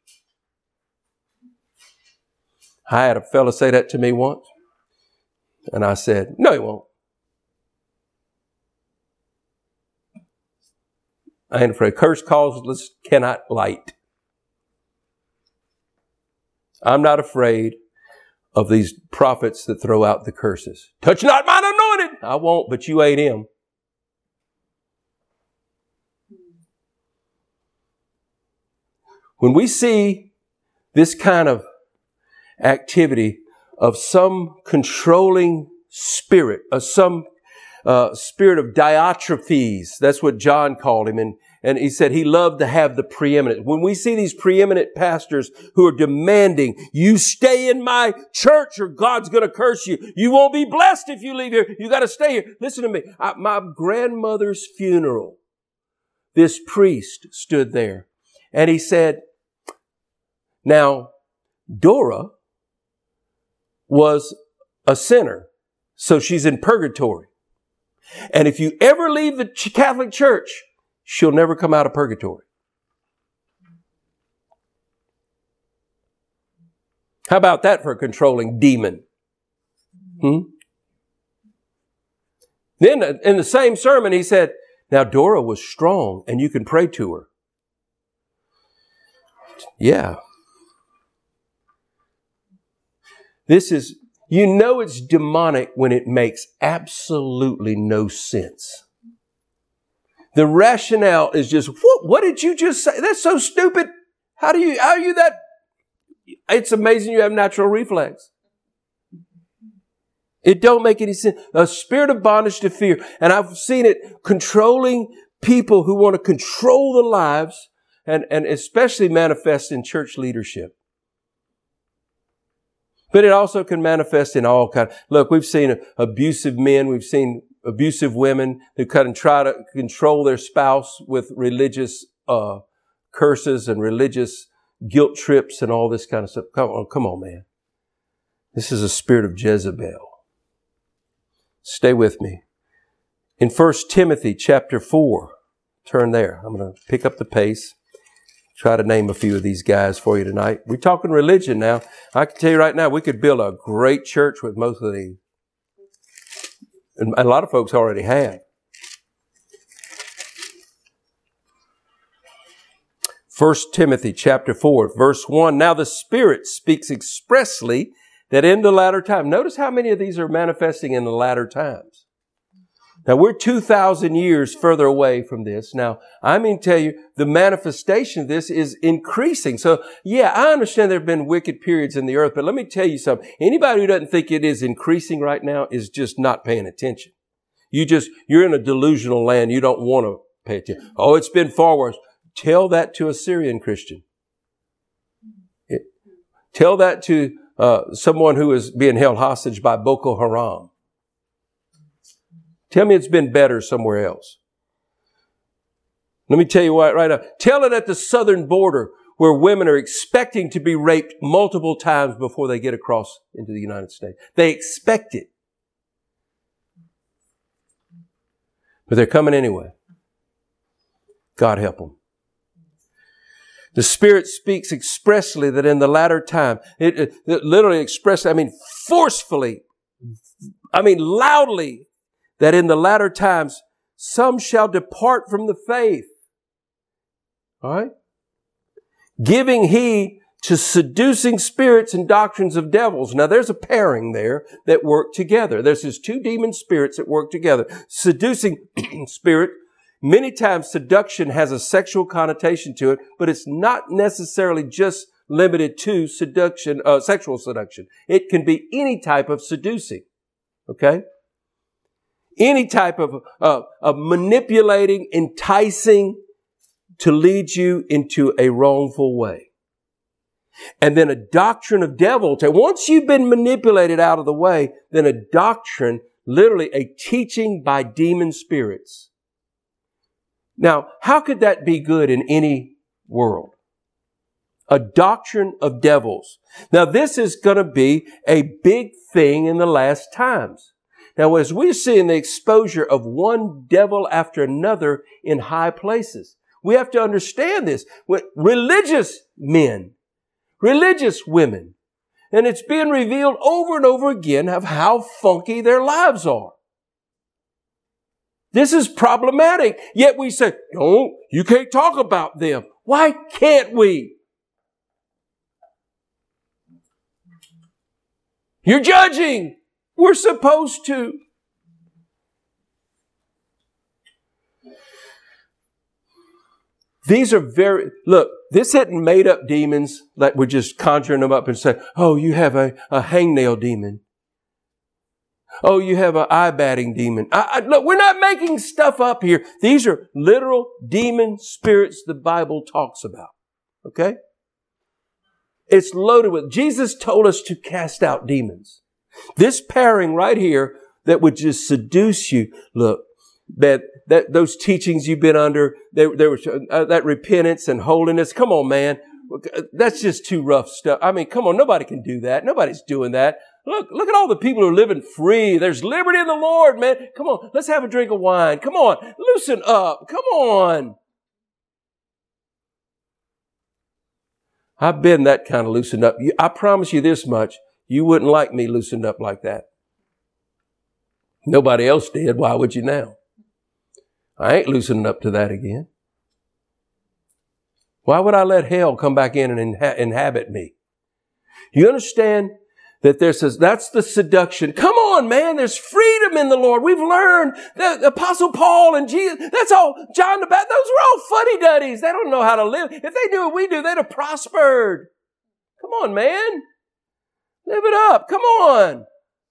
I had a fellow say that to me once, and I said, no, he won't. I ain't afraid. Curse causeless cannot light. I'm not afraid of these prophets that throw out the curses. Touch not mine anointed. I won't, but you ain't him. When we see this kind of activity of some controlling spirit, of some uh, spirit of Diotrephes. That's what John called him. And, and he said he loved to have the preeminent. When we see these preeminent pastors who are demanding, you stay in my church or God's going to curse you. You won't be blessed if you leave here. You got to stay here. Listen to me. I, my grandmother's funeral, this priest stood there and he said, now, Dora was a sinner, so she's in purgatory. And if you ever leave the Catholic Church, she'll never come out of purgatory. How about that for a controlling demon? Hmm? Then in the same sermon, he said, now Dora was strong and you can pray to her. Yeah. This is, you know it's demonic when it makes absolutely no sense. The rationale is just, what, what did you just say? That's so stupid. How do you, how are you that? It's amazing you have natural reflex. It don't make any sense. A spirit of bondage to fear. And I've seen it controlling people who want to control the lives and, and especially manifest in church leadership. But it also can manifest in all kinds. Look, we've seen abusive men. We've seen abusive women who kind of try to control their spouse with religious uh curses and religious guilt trips and all this kind of stuff. Come on, come on, man. This is a spirit of Jezebel. Stay with me. In First Timothy chapter four, turn there. I'm going to pick up the pace. Try to name a few of these guys for you tonight. We're talking religion now. I can tell you right now, we could build a great church with most of these. And a lot of folks already have. First Timothy chapter four, verse one. Now the Spirit speaks expressly that in the latter time. Notice how many of these are manifesting in the latter times. Now we're two thousand years further away from this. Now, I mean to tell you, the manifestation of this is increasing. So yeah, I understand there have been wicked periods in the earth, but let me tell you something. Anybody who doesn't think it is increasing right now is just not paying attention. You just, you're in a delusional land. You don't want to pay attention. Oh, it's been far worse. Tell that to a Syrian Christian. It, tell that to uh, someone who is being held hostage by Boko Haram. Tell me it's been better somewhere else. Let me tell you what right now. Tell it at the southern border where women are expecting to be raped multiple times before they get across into the United States. They expect it. But they're coming anyway. God help them. The Spirit speaks expressly that in the latter time, it, it, it literally expressly, I mean forcefully, I mean loudly, that in the latter times, some shall depart from the faith. All right? Giving heed to seducing spirits and doctrines of devils. Now there's a pairing there that work together. There's these two demon spirits that work together. Seducing spirit. Many times seduction has a sexual connotation to it, but it's not necessarily just limited to seduction, uh, sexual seduction. It can be any type of seducing. Okay? Any type of, uh, of manipulating, enticing to lead you into a wrongful way. And then a doctrine of devils. And once you've been manipulated out of the way, then a doctrine, literally a teaching by demon spirits. Now, how could that be good in any world? A doctrine of devils. Now, this is going to be a big thing in the last times. Now, as we're seeing the exposure of one devil after another in high places, we have to understand this. Religious men, religious women, and it's being revealed over and over again of how funky their lives are. This is problematic. Yet we say, don't, you can't talk about them. Why can't we? You're judging. We're supposed to. These are very, look, this isn't made up demons like we're just conjuring them up and say, oh, you have a, a hangnail demon. Oh, you have an eye-batting demon. I, I, look, we're not making stuff up here. These are literal demon spirits the Bible talks about. Okay? It's loaded with, Jesus told us to cast out demons. This pairing right here that would just seduce you. Look, that, that, those teachings you've been under, there, there was uh, that repentance and holiness. Come on, man. That's just too rough stuff. I mean, come on. Nobody can do that. Nobody's doing that. Look, look at all the people who are living free. There's liberty in the Lord, man. Come on. Let's have a drink of wine. Come on. Loosen up. Come on. I've been that kind of loosened up. I promise you this much. You wouldn't like me loosened up like that. Nobody else did. Why would you now? I ain't loosening up to that again. Why would I let hell come back in and inha- inhabit me? You understand that there's this, that's the seduction. Come on, man. There's freedom in the Lord. We've learned the, the Apostle Paul and Jesus. That's all. John the Baptist. Those are all fuddy-duddies. They don't know how to live. If they do what we do, they'd have prospered. Come on, man. Live it up. Come on.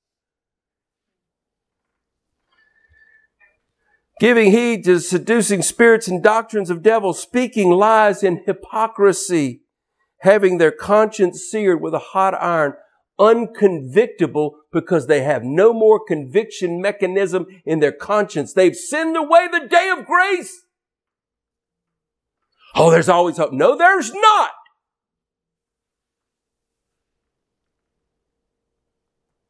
Giving heed to seducing spirits and doctrines of devils, speaking lies in hypocrisy, having their conscience seared with a hot iron, unconvictable because they have no more conviction mechanism in their conscience. They've sinned away the day of grace. Oh, there's always hope. No, there's not.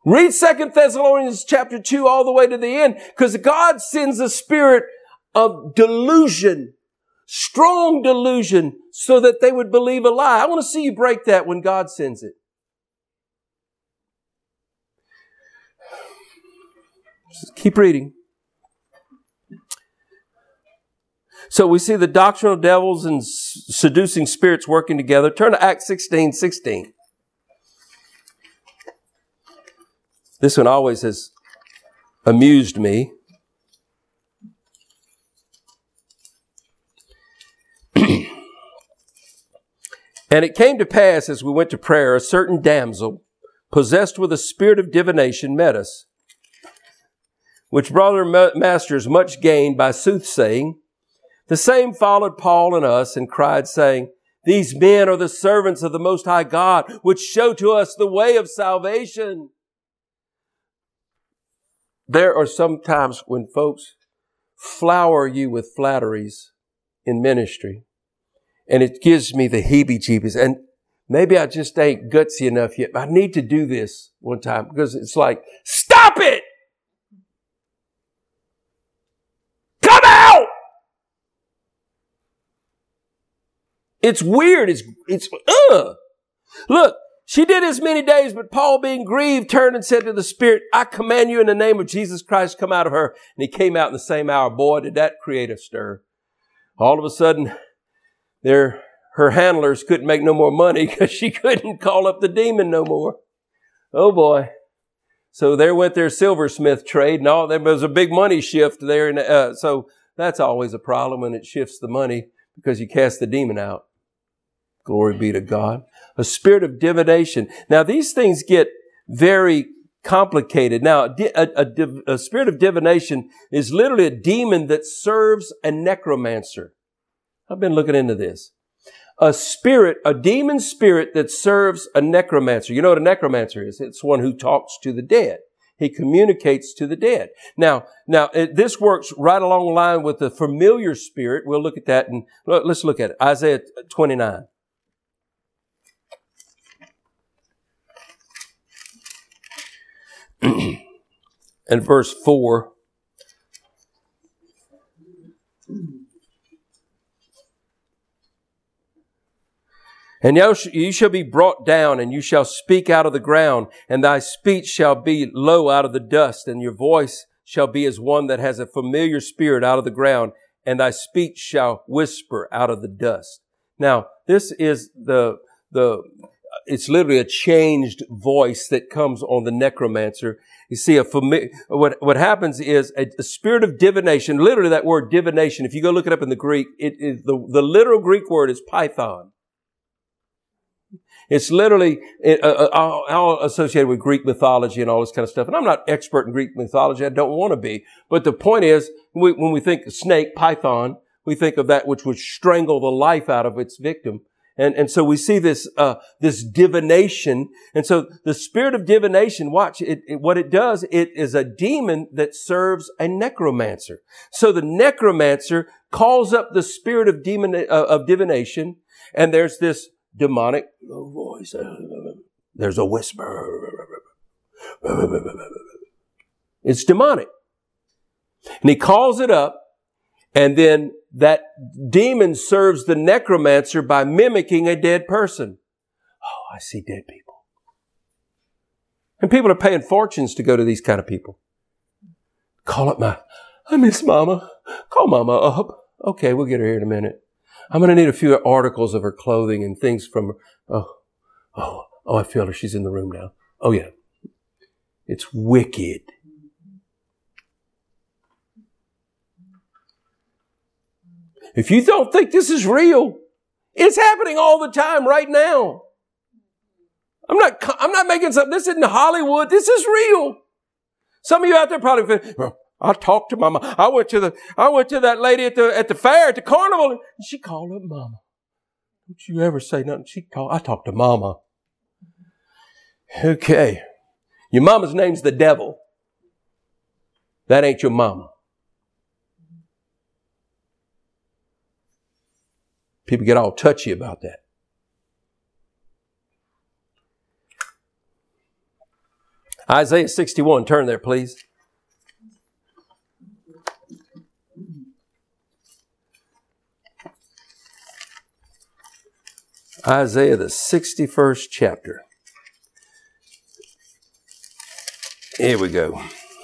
Read Second Thessalonians chapter two all the way to the end, because God sends a spirit of delusion, strong delusion, so that they would believe a lie. I want to see you break that when God sends it. Just keep reading. So we see the doctrinal devils and seducing spirits working together. Turn to Acts sixteen sixteen. This one always has amused me. And it came to pass as we went to prayer, a certain damsel, possessed with a spirit of divination, met us, which brought her masters much gain by soothsaying. The same followed Paul and us and cried, saying, These men are the servants of the Most High God, which show to us the way of salvation. There are some times when folks flower you with flatteries in ministry, and it gives me the heebie-jeebies. And maybe I just ain't gutsy enough yet, but I need to do this one time, because it's like, stop it! Come out! It's weird. It's, it's, ugh. Look, she did as many days, but Paul, being grieved, turned and said to the Spirit, I command you in the name of Jesus Christ, come out of her. And he came out in the same hour. Boy, did that create a stir. All of a sudden, their, her handlers couldn't make no more money because she couldn't call up the demon no more. Oh boy. So there went their silversmith trade, and all there was a big money shift there. And uh, so that's always a problem when it shifts the money, because you cast the demon out. Glory be to God. A spirit of divination. Now, these things get very complicated. Now, a, a, a, a spirit of divination is literally a demon that serves a necromancer. I've been looking into this. A spirit, a demon spirit that serves a necromancer. You know what a necromancer is? It's one who talks to the dead. He communicates to the dead. Now, now it, this works right along the line with the familiar spirit. We'll look at that, and let's look at it. Isaiah twenty-nine. And verse four. And you shall be brought down, and you shall speak out of the ground, and thy speech shall be low out of the dust, and your voice shall be as one that has a familiar spirit out of the ground, and thy speech shall whisper out of the dust. Now, this is the, the, it's literally a changed voice that comes on the necromancer. You see, a fami- what, what happens is a, a spirit of divination, literally that word divination, if you go look it up in the Greek, it is the, the literal Greek word is python. It's literally uh, all, all associated with Greek mythology and all this kind of stuff. And I'm not expert in Greek mythology. I don't want to be. But the point is, we, when we think snake, python, we think of that which would strangle the life out of its victim. And, and so we see this, uh, this divination. And so the spirit of divination, watch it, it, what it does, it is a demon that serves a necromancer. So the necromancer calls up the spirit of demon, uh, of divination. And there's this demonic voice. There's a whisper. It's demonic. And he calls it up, and then that demon serves the necromancer by mimicking a dead person. Oh, I see dead people. And people are paying fortunes to go to these kind of people. Call up my, I miss Mama. Call Mama up. Okay, we'll get her here in a minute. I'm going to need a few articles of her clothing and things from her. Oh, oh, oh, I feel her. She's in the room now. Oh, yeah. It's wicked. If you don't think this is real, it's happening all the time right now. I'm not, I'm not making something. This isn't Hollywood. This is real. Some of you out there probably think, well, I talked to Mama. I went to the, I went to that lady at the, at the fair, at the carnival, and she called up Mama. Don't you ever say nothing. She called, I talked to Mama. Okay. Your mama's name's the devil. That ain't your mama. People get all touchy about that. Isaiah sixty-one, turn there, please. Isaiah, the sixty-first chapter. Here we go.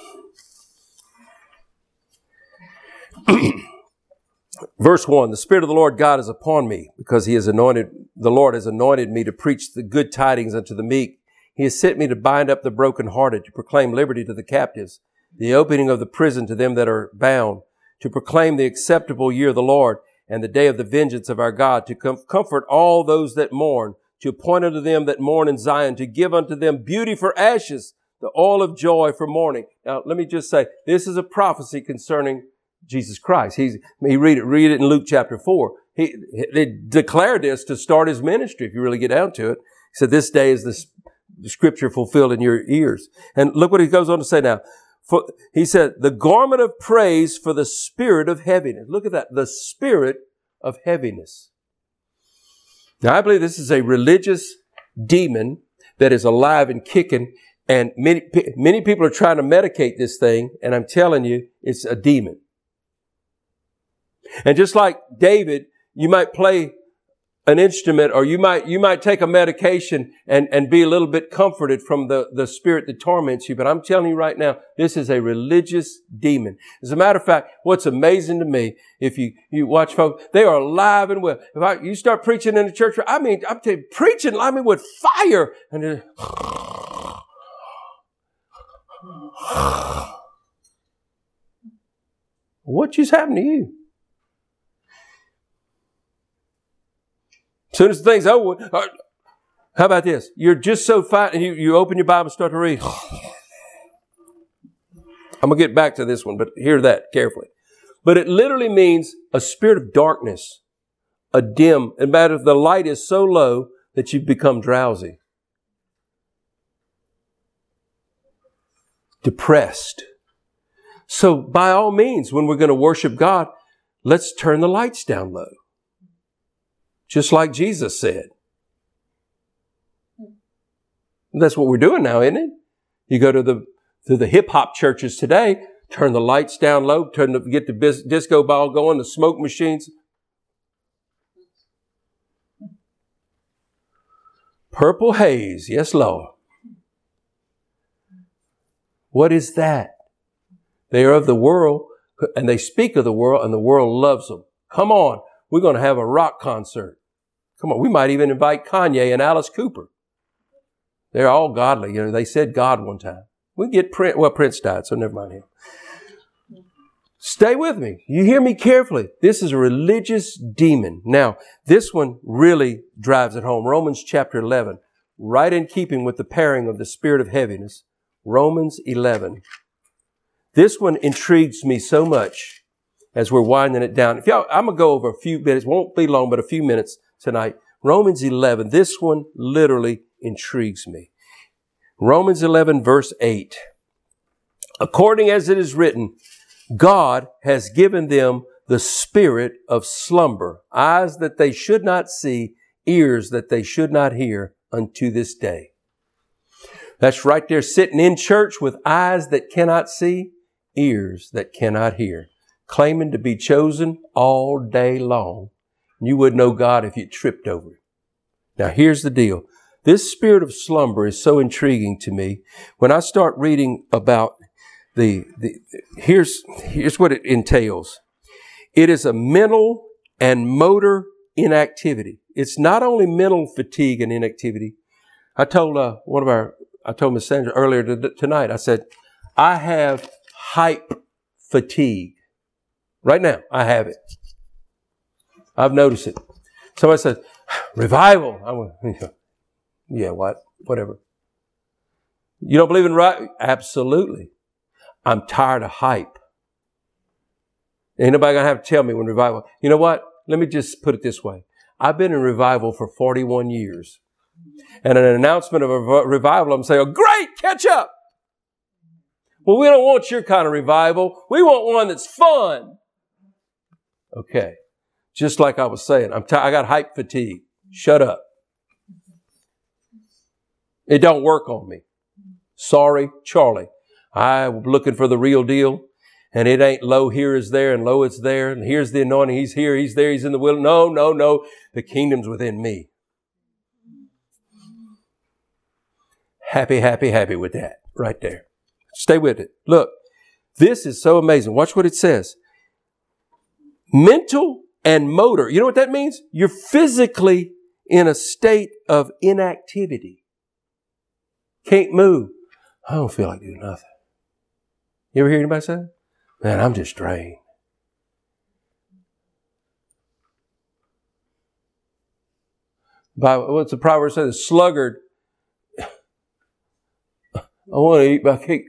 Verse one, the Spirit of the Lord God is upon me, because he has anointed, the Lord has anointed me to preach the good tidings unto the meek. He has sent me to bind up the brokenhearted, to proclaim liberty to the captives, the opening of the prison to them that are bound, to proclaim the acceptable year of the Lord, and the day of the vengeance of our God, to com- comfort all those that mourn, to appoint unto them that mourn in Zion, to give unto them beauty for ashes, the oil of joy for mourning. Now, let me just say, this is a prophecy concerning Jesus Christ. He's, he read it, read it in Luke chapter four. He, he declared this to start his ministry, if you really get down to it. He said, this day is the, the scripture fulfilled in your ears. And look what he goes on to say now. For, he said, the garment of praise for the spirit of heaviness. Look at that. The spirit of heaviness. Now, I believe this is a religious demon that is alive and kicking. And many, many people are trying to medicate this thing. And I'm telling you, it's a demon. And just like David, you might play an instrument, or you might, you might take a medication and, and be a little bit comforted from the, the spirit that torments you. But I'm telling you right now, this is a religious demon. As a matter of fact, what's amazing to me, if you, you watch folks, they are alive and well. If I, you start preaching in the church, I mean, I'm telling you, preaching, I mean, with fire. And then, what just happened to you? As soon as the thing's over, how about this? You're just so fine, and you, you open your Bible and start to read. I'm going to get back to this one, but hear that carefully. But it literally means a spirit of darkness, a dim, and matter the light is so low that you become drowsy, depressed. So by all means, when we're going to worship God, let's turn the lights down low. Just like Jesus said. That's what we're doing now, isn't it? You go to the to the hip hop churches today, turn the lights down low, turn the, get the bis, disco ball going, the smoke machines. Purple haze, yes, Lord. What is that? They are of the world, and they speak of the world, and the world loves them. Come on, we're going to have a rock concert. Come on, we might even invite Kanye and Alice Cooper. They're all godly. You know, they said God one time. We get Prince. Well, Prince died, so never mind him. Stay with me. You hear me carefully. This is a religious demon. Now, this one really drives it home. Romans chapter eleven, right in keeping with the pairing of the spirit of heaviness. Romans eleven. This one intrigues me so much as we're winding it down. If y'all, I'm going to go over a few minutes. Won't be long, but a few minutes tonight. Romans eleven. This one literally intrigues me. Romans eleven, verse eight. According as it is written, God has given them the spirit of slumber, eyes that they should not see, ears that they should not hear unto this day. That's right there sitting in church with eyes that cannot see, ears that cannot hear, claiming to be chosen all day long. You would know God if you tripped over it. Now here's the deal. This spirit of slumber is so intriguing to me. When I start reading about the, the here's, here's what it entails. It is a mental and motor inactivity. It's not only mental fatigue and inactivity. I told uh, one of our, I told Miss Sandra earlier to, tonight, I said, I have hype fatigue. Right now, I have it. I've noticed it. Somebody said, revival. I went, yeah, what? Whatever. You don't believe in right? Absolutely. I'm tired of hype. Ain't nobody going to have to tell me when revival. You know what? Let me just put it this way. I've been in revival for forty-one years. And an announcement of a revival, I'm saying, oh, great, catch up. Well, we don't want your kind of revival. We want one that's fun. Okay. Just like I was saying, I'm t- I got hype fatigue. Shut up. It don't work on me. Sorry, Charlie. I'm looking for the real deal. And it ain't lo here is there and lo it's there. And here's the anointing. He's here. He's there. He's in the will. No, no, no. The kingdom's within me. Happy, happy, happy with that right there. Stay with it. Look, this is so amazing. Watch what it says. Mental and motor. You know what that means? You're physically in a state of inactivity. Can't move. I don't feel like doing nothing. You ever hear anybody say that? Man, I'm just drained. Bible, what's the proverb say? The sluggard. I want to eat, but I can't.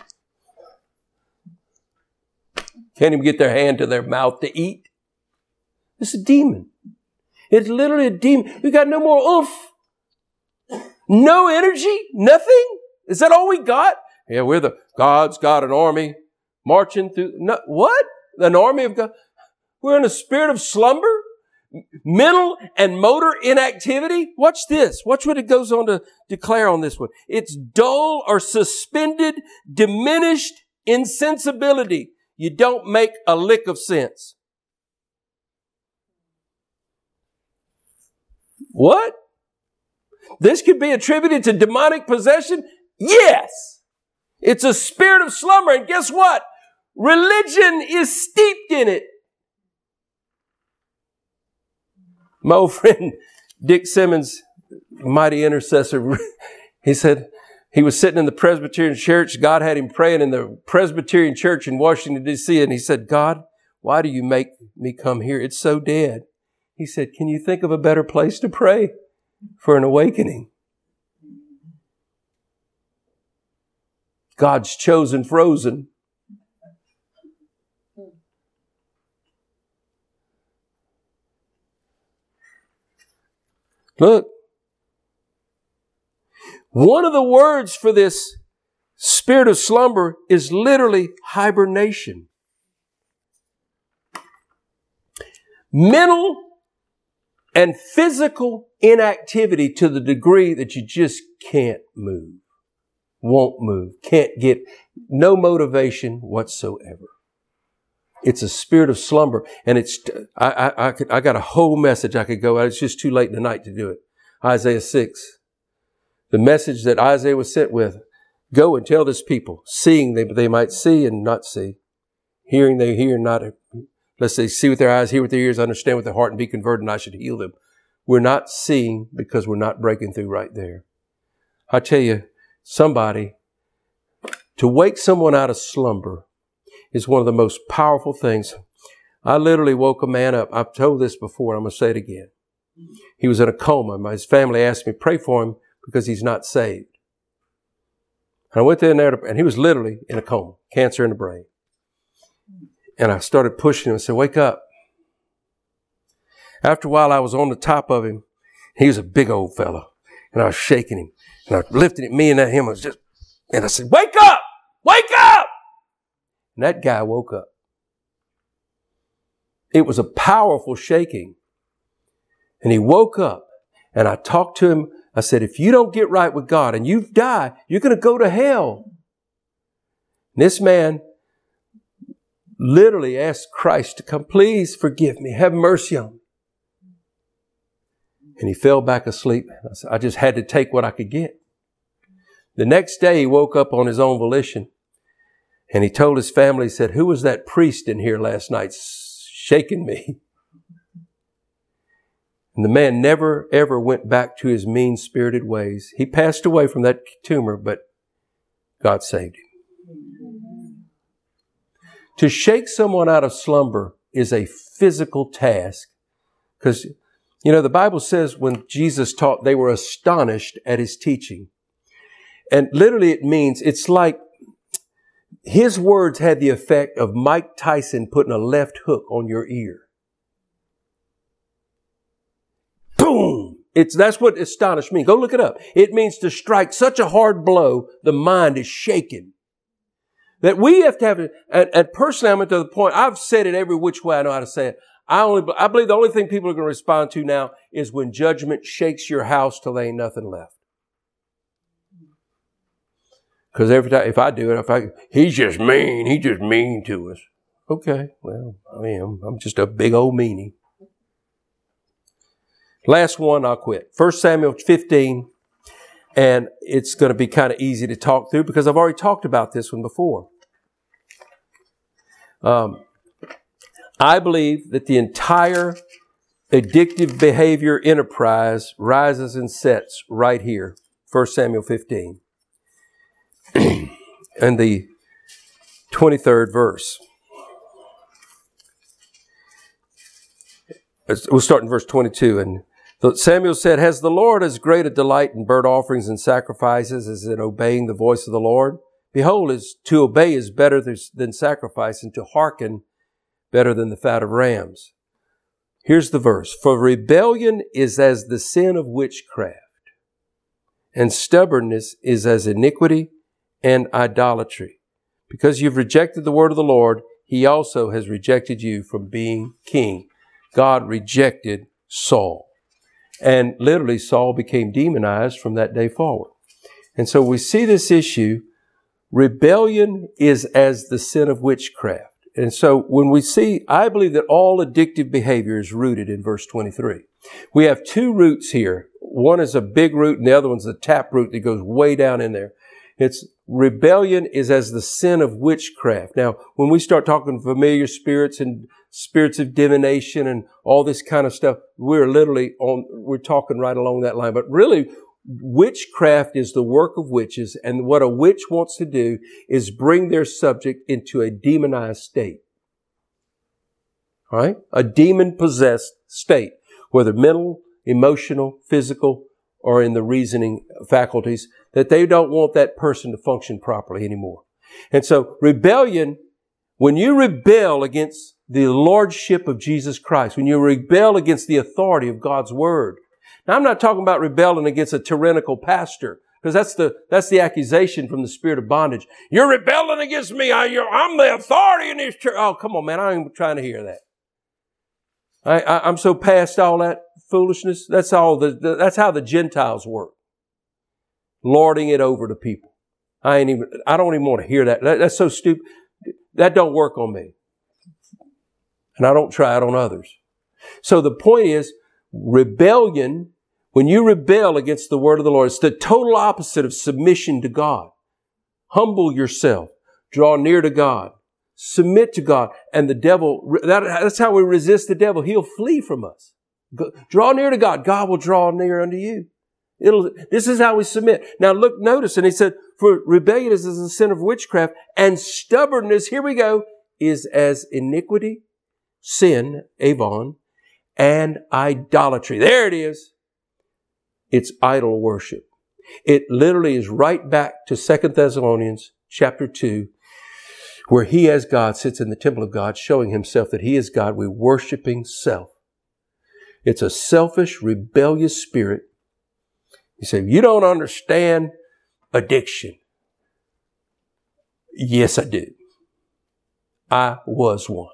Can't even get their hand to their mouth to eat. It's a demon. It's literally a demon. We got no more oomph. No energy. Nothing. Is that all we got? Yeah, we're the, God's got an army marching through. No, what? An army of God? We're in a spirit of slumber? Mental and motor inactivity? Watch this. Watch what it goes on to declare on this one. It's dull or suspended, diminished insensibility. You don't make a lick of sense. What? This could be attributed to demonic possession? Yes. It's a spirit of slumber. And guess what? Religion is steeped in it. My old friend, Dick Simmons, mighty intercessor, he said he was sitting in the Presbyterian church. God had him praying in the Presbyterian church in Washington, D C And he said, God, why do you make me come here? It's so dead. He said, can you think of a better place to pray for an awakening? God's chosen frozen. Look, one of the words for this spirit of slumber is literally hibernation. Mental and physical inactivity to the degree that you just can't move, won't move, can't get no motivation whatsoever. It's a spirit of slumber, and it's, I, I, I, could, I got a whole message I could go out. It's just too late in the night to do it. Isaiah six. The message that Isaiah was sent with. Go and tell this people, seeing they, they might see and not see. Hearing they hear and not, let's say, see with their eyes, hear with their ears, understand with their heart, and be converted, and I should heal them. We're not seeing because we're not breaking through right there. I tell you, somebody, to wake someone out of slumber is one of the most powerful things. I literally woke a man up. I've told this before. I'm going to say it again. He was in a coma. His family asked me, pray for him because he's not saved. And I went in there, to, and he was literally in a coma, cancer in the brain. And I started pushing him and said, wake up. After a while, I was on the top of him. He was a big old fella. And I was shaking him. And I was lifting him. Me and him was just, and I said, wake up! Wake up! And that guy woke up. It was a powerful shaking. And he woke up. And I talked to him. I said, if you don't get right with God and you've died, you're going to go to hell. And this man literally asked Christ to come, please forgive me. Have mercy on me. And he fell back asleep. I said, I just had to take what I could get. The next day he woke up on his own volition. And he told his family, he said, who was that priest in here last night shaking me? And the man never, ever went back to his mean-spirited ways. He passed away from that tumor, but God saved him. To shake someone out of slumber is a physical task. Because, you know, the Bible says when Jesus taught, they were astonished at his teaching. And literally it means, it's like his words had the effect of Mike Tyson putting a left hook on your ear. Boom! It's, that's what astonished means. Go look it up. It means to strike such a hard blow, the mind is shaken. That we have to have, and, and personally I'm to the point, I've said it every which way I know how to say it. I only, I believe the only thing people are going to respond to now is when judgment shakes your house till there ain't nothing left. Because every time, if I do it, if I, he's just mean, he's just mean to us. Okay, well, I am. I'm just a big old meanie. Last one, I'll quit. First Samuel fifteen, and it's going to be kind of easy to talk through because I've already talked about this one before. Um, I believe that the entire addictive behavior enterprise rises and sets right here. First Samuel fifteen. And the twenty-third verse. We'll start in verse twenty-two. And Samuel said, has the Lord as great a delight in burnt offerings and sacrifices as in obeying the voice of the Lord? Behold, is to obey is better than sacrifice, and to hearken better than the fat of rams. Here's the verse. For rebellion is as the sin of witchcraft, and stubbornness is as iniquity and idolatry. Because you've rejected the word of the Lord, he also has rejected you from being king. God rejected Saul. And literally Saul became demonized from that day forward. And so we see this issue. Rebellion is as the sin of witchcraft. And so when we see, I believe that all addictive behavior is rooted in verse twenty-three. We have two roots here. One is a big root and the other one's a tap root that goes way down in there. It's rebellion is as the sin of witchcraft. Now, when we start talking familiar spirits and spirits of divination and all this kind of stuff, we're literally on, we're talking right along that line. But really, witchcraft is the work of witches, and what a witch wants to do is bring their subject into a demonized state. All right? A demon-possessed state, whether mental, emotional, physical, or in the reasoning faculties, that they don't want that person to function properly anymore. And so rebellion, when you rebel against the lordship of Jesus Christ, when you rebel against the authority of God's word. Now, I'm not talking about rebelling against a tyrannical pastor, because that's the, that's the accusation from the spirit of bondage. You're rebelling against me. I, you're, I'm the authority in this church. Oh, come on, man. I ain't trying to hear that. I, I, I'm so past all that foolishness. That's all the, the, that's how the Gentiles work. Lording it over to people. I ain't even, I don't even want to hear that. that. That's so stupid. That don't work on me. And I don't try it on others. So the point is, rebellion, when you rebel against the word of the Lord, it's the total opposite of submission to God. Humble yourself. Draw near to God. Submit to God. And the devil, that, that's how we resist the devil. He'll flee from us. Go, draw near to God. God will draw near unto you. It'll, this is how we submit. Now look, notice, and he said, for rebellion is as a sin of witchcraft, and stubbornness, here we go, is as iniquity, sin, avon, and idolatry. There it is. It's idol worship. It literally is right back to Second Thessalonians chapter two, where he as God sits in the temple of God, showing himself that he is God. We're worshiping self. It's a selfish, rebellious spirit. You say, you don't understand addiction. Yes, I do. I was one.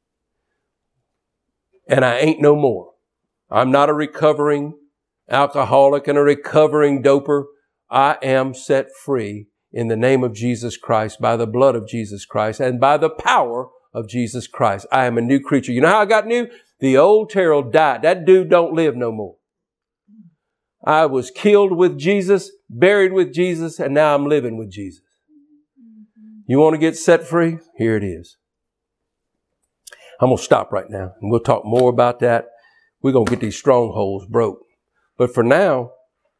And I ain't no more. I'm not a recovering alcoholic and a recovering doper. I am set free in the name of Jesus Christ, by the blood of Jesus Christ, and by the power of Jesus Christ. I am a new creature. You know how I got new? The old Terrell died. That dude don't live no more. I was killed with Jesus, buried with Jesus, and now I'm living with Jesus. You want to get set free? Here it is. I'm going to stop right now, and we'll talk more about that. We're going to get these strongholds broke. But for now,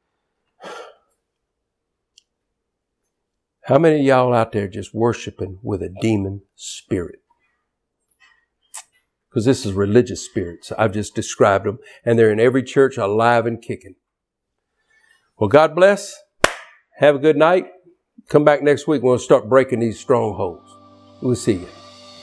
how many of y'all out there just worshiping with a demon spirit? Because this is religious spirits. I've just described them, and they're in every church alive and kicking. Well, God bless. Have a good night. Come back next week. We'll start breaking these strongholds. We'll see you.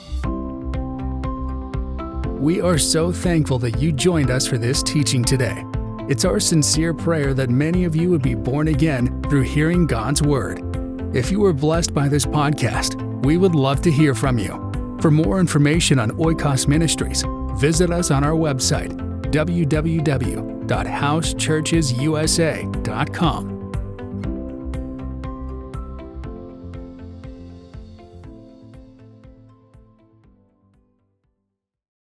We are so thankful that you joined us for this teaching today. It's our sincere prayer that many of you would be born again through hearing God's Word. If you were blessed by this podcast, we would love to hear from you. For more information on Oikos Ministries, visit us on our website, w w w dot house churches u s a dot com.